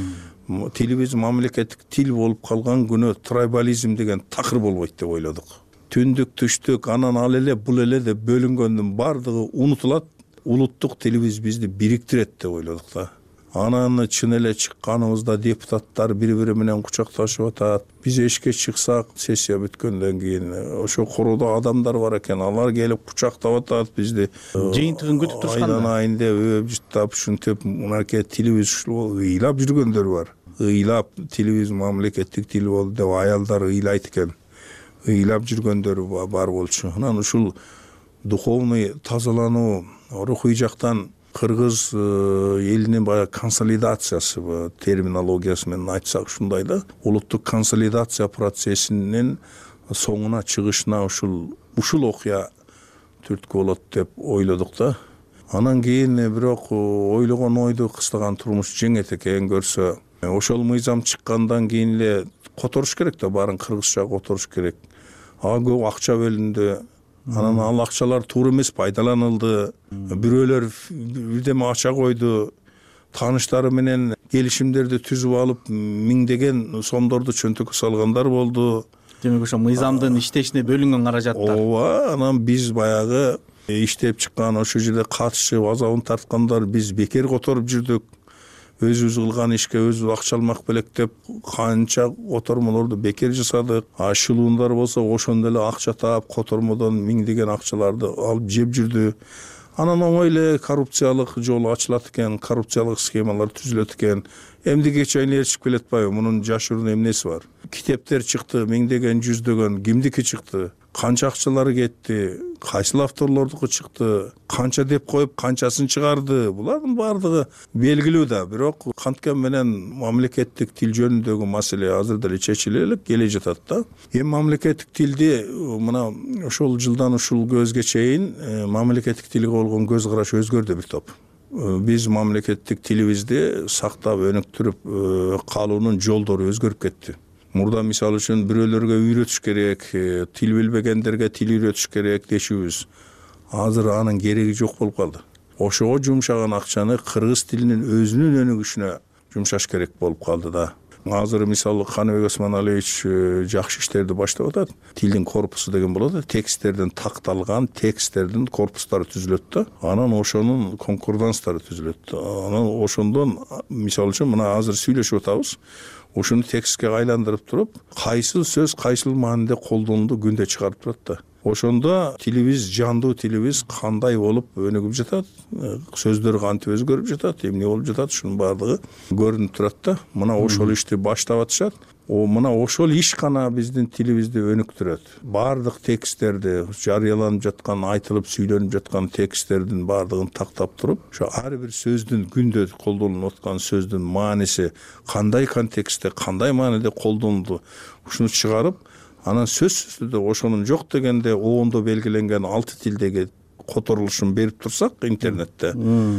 Тилибиз мамлекеттик тил болуп калган күнү трайбализм деген такыр болбойт деп ойлодук. Түндүк, түштүк, анан ал эле, бул эле деп бөлүнгөндүн бардыгы унутулат. Улуттук тилибиз бизди бириктирет деп ойлодук да. Анан чын эле чыкканыбызда депутаттар бири-бири менен кучакташып атат. Биз эшикке чыксак, сессия бүткөндөн кийин ошо короодо адамдар бар экен, алар келип кучактап атат бизди. Жыйынтыгын күтүп турушканда. Айдан айын деп өп жыттап, ушинтип, мынакей тилибиз ушул ыйлап жүргөндөр бар. Ыйлап тилибиз мамлекеттик тил болду деп аялдар ыйлайт экен. Ыйлап жүргөндөр бар болчу. Анан ушул духовный тазалануу, рухий жактан кыргыз элинин баягы консолидациясы терминологиясы менен айтсак ушундай да, улуттук консолидация процессинин соңуна чыгышына ушул ушул окуя түрткү болот деп ойлодук да. Анан кийин бирок ойлогон ойду кыстаган турмуш жеңет экен көрсө, ошол мыйзам чыккандан кийин эле которуш керек да, баарын кыргызча которуш керек. А көп акча бөлүндү. Анан ал акчалар туура эмес пайдаланылды. Бирөөлөр бирдеме ача койду. Тааныштары менен келишимдерди түзүп алып, миңдеген сомдорду чөнтөккө салгандар болду. Демек ошо мыйзамдын иштешине бөлүнгөн каражаттар. Ооба, анан биз баягы иштеп чыккан, ошол жерде катышып азабын тарткандар биз бекер которуп жүрдүк. Өзүбүз кылган ишке өзүбүз акча алмак белек деп канча котормолорду бекер жасадык. Ашылуундар болсо ошондо эле акча таап котормодон миңдеген акчаларды алып жеп жүрдү. Анан оңой эле коррупциялык жол ачылат экен, коррупциялык схемалар түзүлөт экен. Эмдиге чейин ээрчип келет атпайбы? Мунун жашыруун эмнеси бар? Китептер чыкты, миңдеген, жүздөгөн, кимдики чыкты? Канча акчалары кетти? Кайсыл авторлордуку чыкты? Канча деп коюп, канчасын чыгарды? Булардын бардыгы белгилүү да. Бирок канткен менен мамлекеттик тил жөнүндөгү маселе азыр деле чечиле элек келе жатат да. Эми мамлекеттик тилди мына ошол жылдан ушул көзгө чейин мамлекеттик тилге болгон көз караш өзгөрдү бир топ. Биз мамлекеттик тилибизди сактап, өнүктүрүп калуунун жолдору өзгөрүп кетти. Мурда мисалы үчүн бирөөлөргө үйрөтүш керек, тил билбегендерге тил үйрөтүш керек дешибиз. Азыр анын кереги жок болуп калды. Ошого жумшаган акчаны кыргыз тилинин өзүнүн өнүгүшүнө жумшаш керек болуп калды да. Азыр мисалы Каныбек Осмоналиевич жакшы иштерди баштап атат. Тилдин корпусу деген болот, тексттерден такталган тексттердин корпустары түзүлөт да. Анан ошонун конкорданстары түзүлөт. Анан ошондон мисалы үчүн мына азыр сүйлөшүп атабыз. Ушуну текстке айландырып туруп, кайсыл сөз кайсыл мааниде колдонулду күндө чыгарып турат да. Ошондо тилибиз, жандуу тилибиз кандай болуп өнүгүп жатат, сөздөр кантип өзгөрүп жатат, эмне болуп жатат, ушунун баардыгы көрүнүп турат да. Мына ошол ишти баштап атышат. О, мына ошол иш гана биздин тилибизди өнүктүрөт. Баардык тексттерди, жарыяланып жаткан, айтылып сүйлөнүп жаткан тексттердин баардыгын тактап туруп, ошо ар бир сөздүн күндө колдонулуп аткан сөздүн мааниси кандай контекстте, кандай мааниде колдонулду, ушуну чыгарып, анан сөзсүз түрдө ошонун жок дегенде обондо белгиленген алты тилдеги которулушун берип турсак интернетте,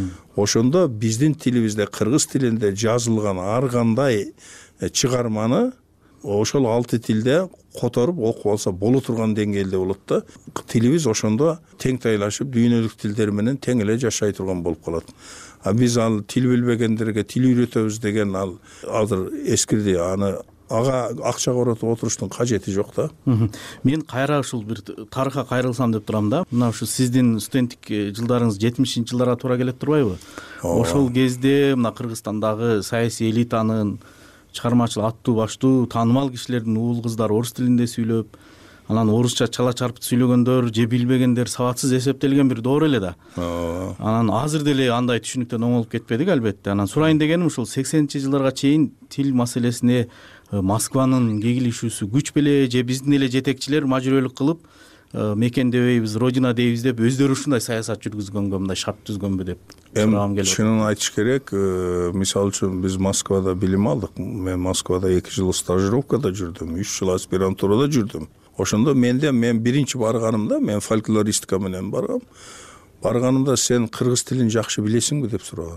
ошондо биздин тилибизде, кыргыз тилинде жазылган ар кандай чыгарманы ошол алты тилде которуп окуп алса боло турган деңгээлде болот да. Тилибиз ошондо тең тайлашып, дүйнөлүк тилдер менен тең эле жашай турган болуп калат. А биз ал тил билбегендерге тил үйрөтөбүз деген ал азыр эскирди. Аны ага акча коротуп отуруштун кажети жок да. Мен кайра ушул бир тарыхка кайрылсам деп турам да. Мына ушу сиздин студенттик жылдарыңыз жетимишинчи жылдарга туура келет турбайбы? Ошол кезде мына Кыргызстандагы саясий элитанын чыгармачыл аттуу баштуу таанымал кишилердин уул кыздары орус тилинде сүйлөп, анан орусча чала чарпыт сүйлөгөндөр же билбегендер сабатсыз эсептелген бир доор эле да. Анан азыр деле андай түшүнүктөн оңолуп кетпедик албетте. Анан сурайын дегеним ушул сексенинчи жылдарга чейин тил маселесине Москванын кегилишүүсү күч беле же биздин эле жетекчилер мажбүрөлүк кылып мекендебейбиз, родина дейбиз деп өздөрү ушундай саясат жүргүзгөнгө, мындай шарт түзгөнбү деп сурагым келип атат. Чынын айтыш керек, мисалы үчүн биз Москвада билим алдык. Мен Москвада эки жыл стажировкада жүрдүм, үч жыл аспирантурада жүрдүм. Ошондо менде мен биринчи барганымда, мен фольклористика менен баргам. Барганымда сен кыргыз тилин жакшы билесиңби деп сураган.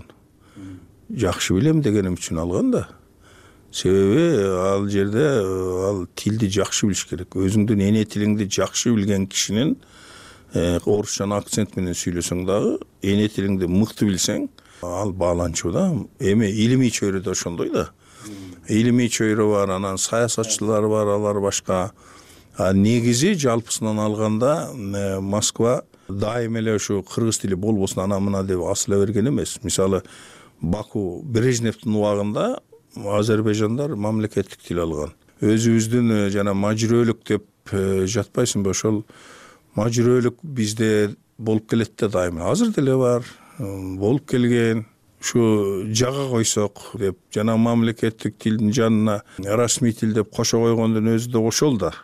Жакшы билем дегеним үчүн алган да. Себеби ал жерде ал тилди жакшы билиш керек. Өзүңдүн эне тилиңди жакшы билген кишинин орусча акцент менен сүйлөсөң дагы, эне тилиңди мыкты билсең, ал бааланчу да. Эми илимий чөйрөдө ошондой да. Илимий чөйрө бар, анан саясатчылар бар, алар башка. Негизи жалпысынан алганда Москва дайым эле ушу кыргыз тили болбосун ана мына деп асыла берген эмес. Мисалы Баку Брежневдин убагында Азербайжандар мамлекеттик тил алган. Өзүбүздүн жана мажбүрөлүк деп жатпайсыңбы, ошол мажбүрөлүк бизде болуп келет да дайым. Азыр деле бар, болуп келген. Ушу жага койсок деп жана мамлекеттик тилдин жанына расмий тил деп кошо койгондун өзү да ошол да.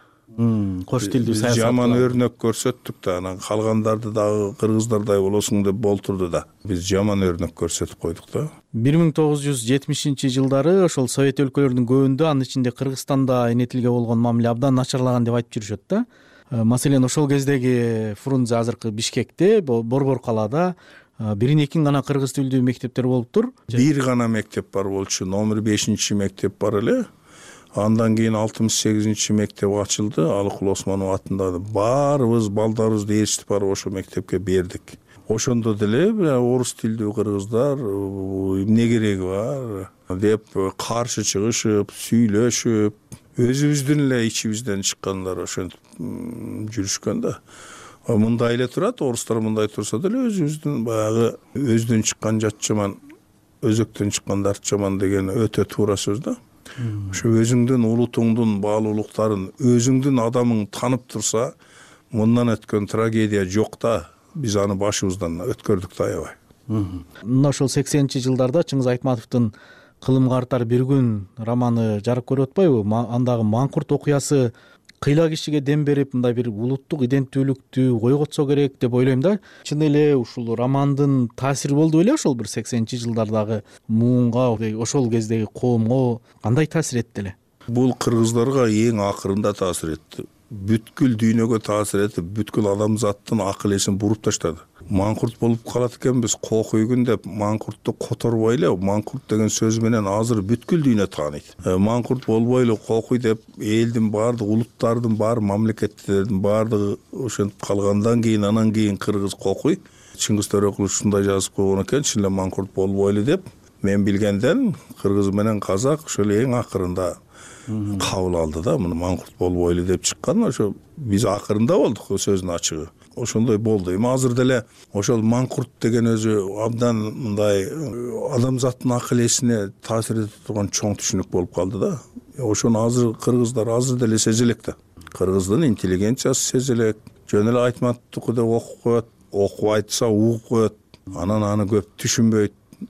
Кош тилдүү саясат. Жаман өрнөк көрсөттүк да, анан калгандарды дагы кыргыздардай болосуң деп болтурду да. Биз жаман өрнөк көрсөтүп койдук да. бир миң тогуз жүз жетимишинчи жылдары ошол совет өлкөлөрүнүн көбүндө, анын ичинде Кыргызстанда эне тилге болгон мамиле абдан начарлаган деп айтып жүрүшөт да. Маселен, ошол кездеги Фрунзе азыркы Бишкекте, Борбор калаада бирин экин гана кыргыз тилдүү мектептер болуптур. Бир гана мектеп бар болчу, номер бешинчи мектеп бар эле. Андан кийин алтымыш сегизинчи мектеп ачылды, Алыкул Осмонов атындагы. Баарыбыз балдарыбызды ээрчитип барып ошол мектепке бердик. Ошондо деле орус тилдүү кыргыздар эмне кереги бар деп каршы чыгышып, сүйлөшүп, өзүбүздүн эле ичибизден чыккандар ошентип жүрүшкөн да. Мындай эле турат, орустар мындай турса деле өзүбүздүн баягы өздөн чыккан жат жаман, өзөктөн чыккан дарт жаман деген өтө туура сөз да. Ошо өзүңдүн улутуңдун баалуулуктарын, өзүңдүн адамың танып турса, мындан өткөн трагедия жок да. Биз аны башыбыздан өткөрдүк да аябай. Мына ошол сексенинчи жылдарда Чыңгыз Айтматовдун Кылым картар бир күн романы жарык көрүп атпайбы? Андагы Маңкурт окуясы кыйла кишиге дем берип, мындай бир улуттук иденттүүлүктү койготсо керек деп ойлойм да. Чын эле ушул романдын таасири болду беле ошол бир сексенинчи жылдардагы муунга, ошол кездеги коомго кандай таасир этти эле? Бул кыргыздарга эң акырында таасир этти. Бүткүл дүйнөгө таасир этип, бүткүл адамзаттын акыл эсин буруп таштады. Маңкурт болуп калат экенбиз, кокуйгун деп Маңкуртту которбой эле, Маңкурт деген сөз менен азыр бүткүл дүйнө тааныйт. Маңкурт болбойлу кокуй деп элдин баардык, улуттардын баары, мамлекеттердин баардыгы ошентип калгандан кийин, анан кийин кыргыз кокуй. Чыңгыз Төрөкулов ушундай жазып койгон экен, чын эле Маңкурт болбойлу деп. Мен билгенден кыргыз менен казак ошол эң акырында кабыл алды да, муну Маңкурт болбойлу деп чыккан. Ошо биз акырында болдук сөздүн ачыгы. Ошондой болду. Эми азыр деле ошол Маңкурт деген өзү абдан мындай адамзаттын акыл эсине таасир этип турган чоң түшүнүк болуп калды да. Ошону азыр кыргыздар азыр деле сезелек да. Кыргыздын интеллигенциясы сезелек. Жөн эле Айтматовдуку деп окуп коет, окуп айтса угуп коет. Анан аны көп түшүнбөйт.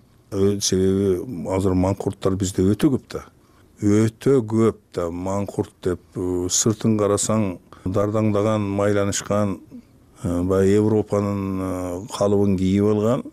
Себеби азыр Маңкурттар бизде өтө көп да. Өтө көп да. Маңкурт деп сыртын карасаң дардаңдаган, майланышкан, баягы Европанын калыбын кийип алган.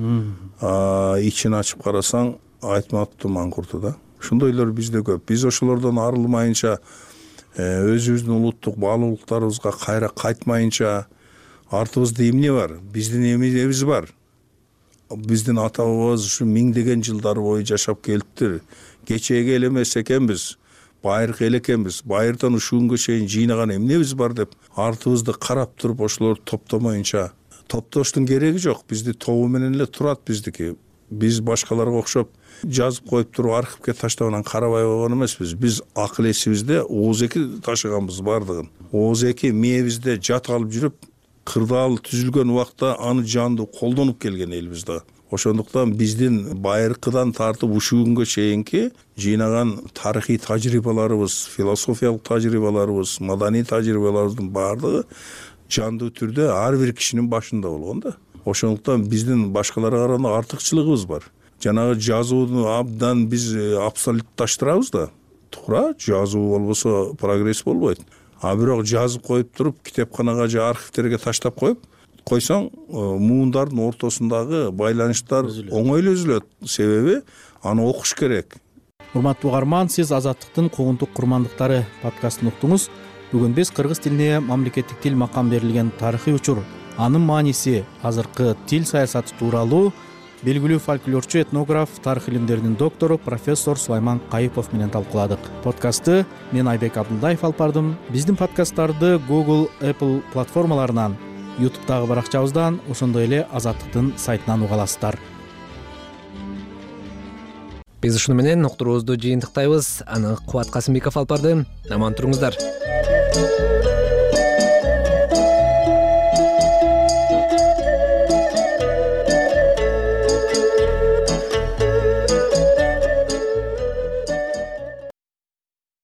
Ичин ачып карасаң Айтматовдун Маңкурту да. Ошондойлор бизде көп. Биз ошолордон арылмайынча, өзүбүздүн улуттук баалуулуктарыбызга кайра кайтмайынча, артыбызда эмне бар? Биздин эмнебиз бар? Биздин ата бабабыз ушу миңдеген жылдар бою жашап келиптир. Кечеги эл эмес экенбиз, байыркы эл экенбиз. Байырдан ушул күнгө чейин жыйнаган эмнебиз бар деп артыбызды карап туруп ошолорду топтомоюнча, топтоштун кереги жок. Бизди тобу менен эле турат биздики. Биз башкаларга окшоп жазып коюп туруп архивке таштап анан карабай койгон эмеспиз. Биз акыл эсибизде ооз эки ташыганбыз бардыгын. ооз эки мээбизде жат алып жүрүп, кырдаал түзүлгөн убакта аны жандуу колдонуп келген элбиз да. Ошондуктан биздин байыркыдан тартып ушул күнгө чейинки жыйнаган тарыхый тажрыйбаларыбыз, философиялык тажрыйбаларыбыз, маданий тажрыйбаларыбыздын баардыгы жандуу түрдө ар бир кишинин башында болгон да. Ошондуктан биздин башкаларга караганда артыкчылыгыбыз бар. Жанагы жазууну абдан биз абсолютташтырабыз да. туура, жазуу болбосо прогресс болбойт. А бирок жазып коюп туруп китепканага же архивтерге таштап коюп койсоң, муундардын ортосундагы байланыштар оңойлуу үзүлөт. Себеби аны окуш керек. Урматтуу угарман, сиз Азаттыктын куугунтук курмандыктары подкастын уктуңуз. Бүгүн биз кыргыз тилине мамлекеттик тил макам берилген тарыхый учур, анын мааниси, азыркы тил саясаты тууралуу белгилүү фольклорчу, этнограф, тарых илимдеринин доктору профессор Сулайман Кайыпов менен талкууладык. Подкастты мен Айбек Абдулдаев алып бардым. Биздин подкасттарды Google, Apple платформаларынан, YouTube'дагы баракчабыздан, ошондой эле Азаттыктын сайтынан уга аласыздар. Биз ушуну менен уктуруубузду жыйынтыктайбыз. Аны Кубат Касымбеков алып барды. Аман туруңуздар.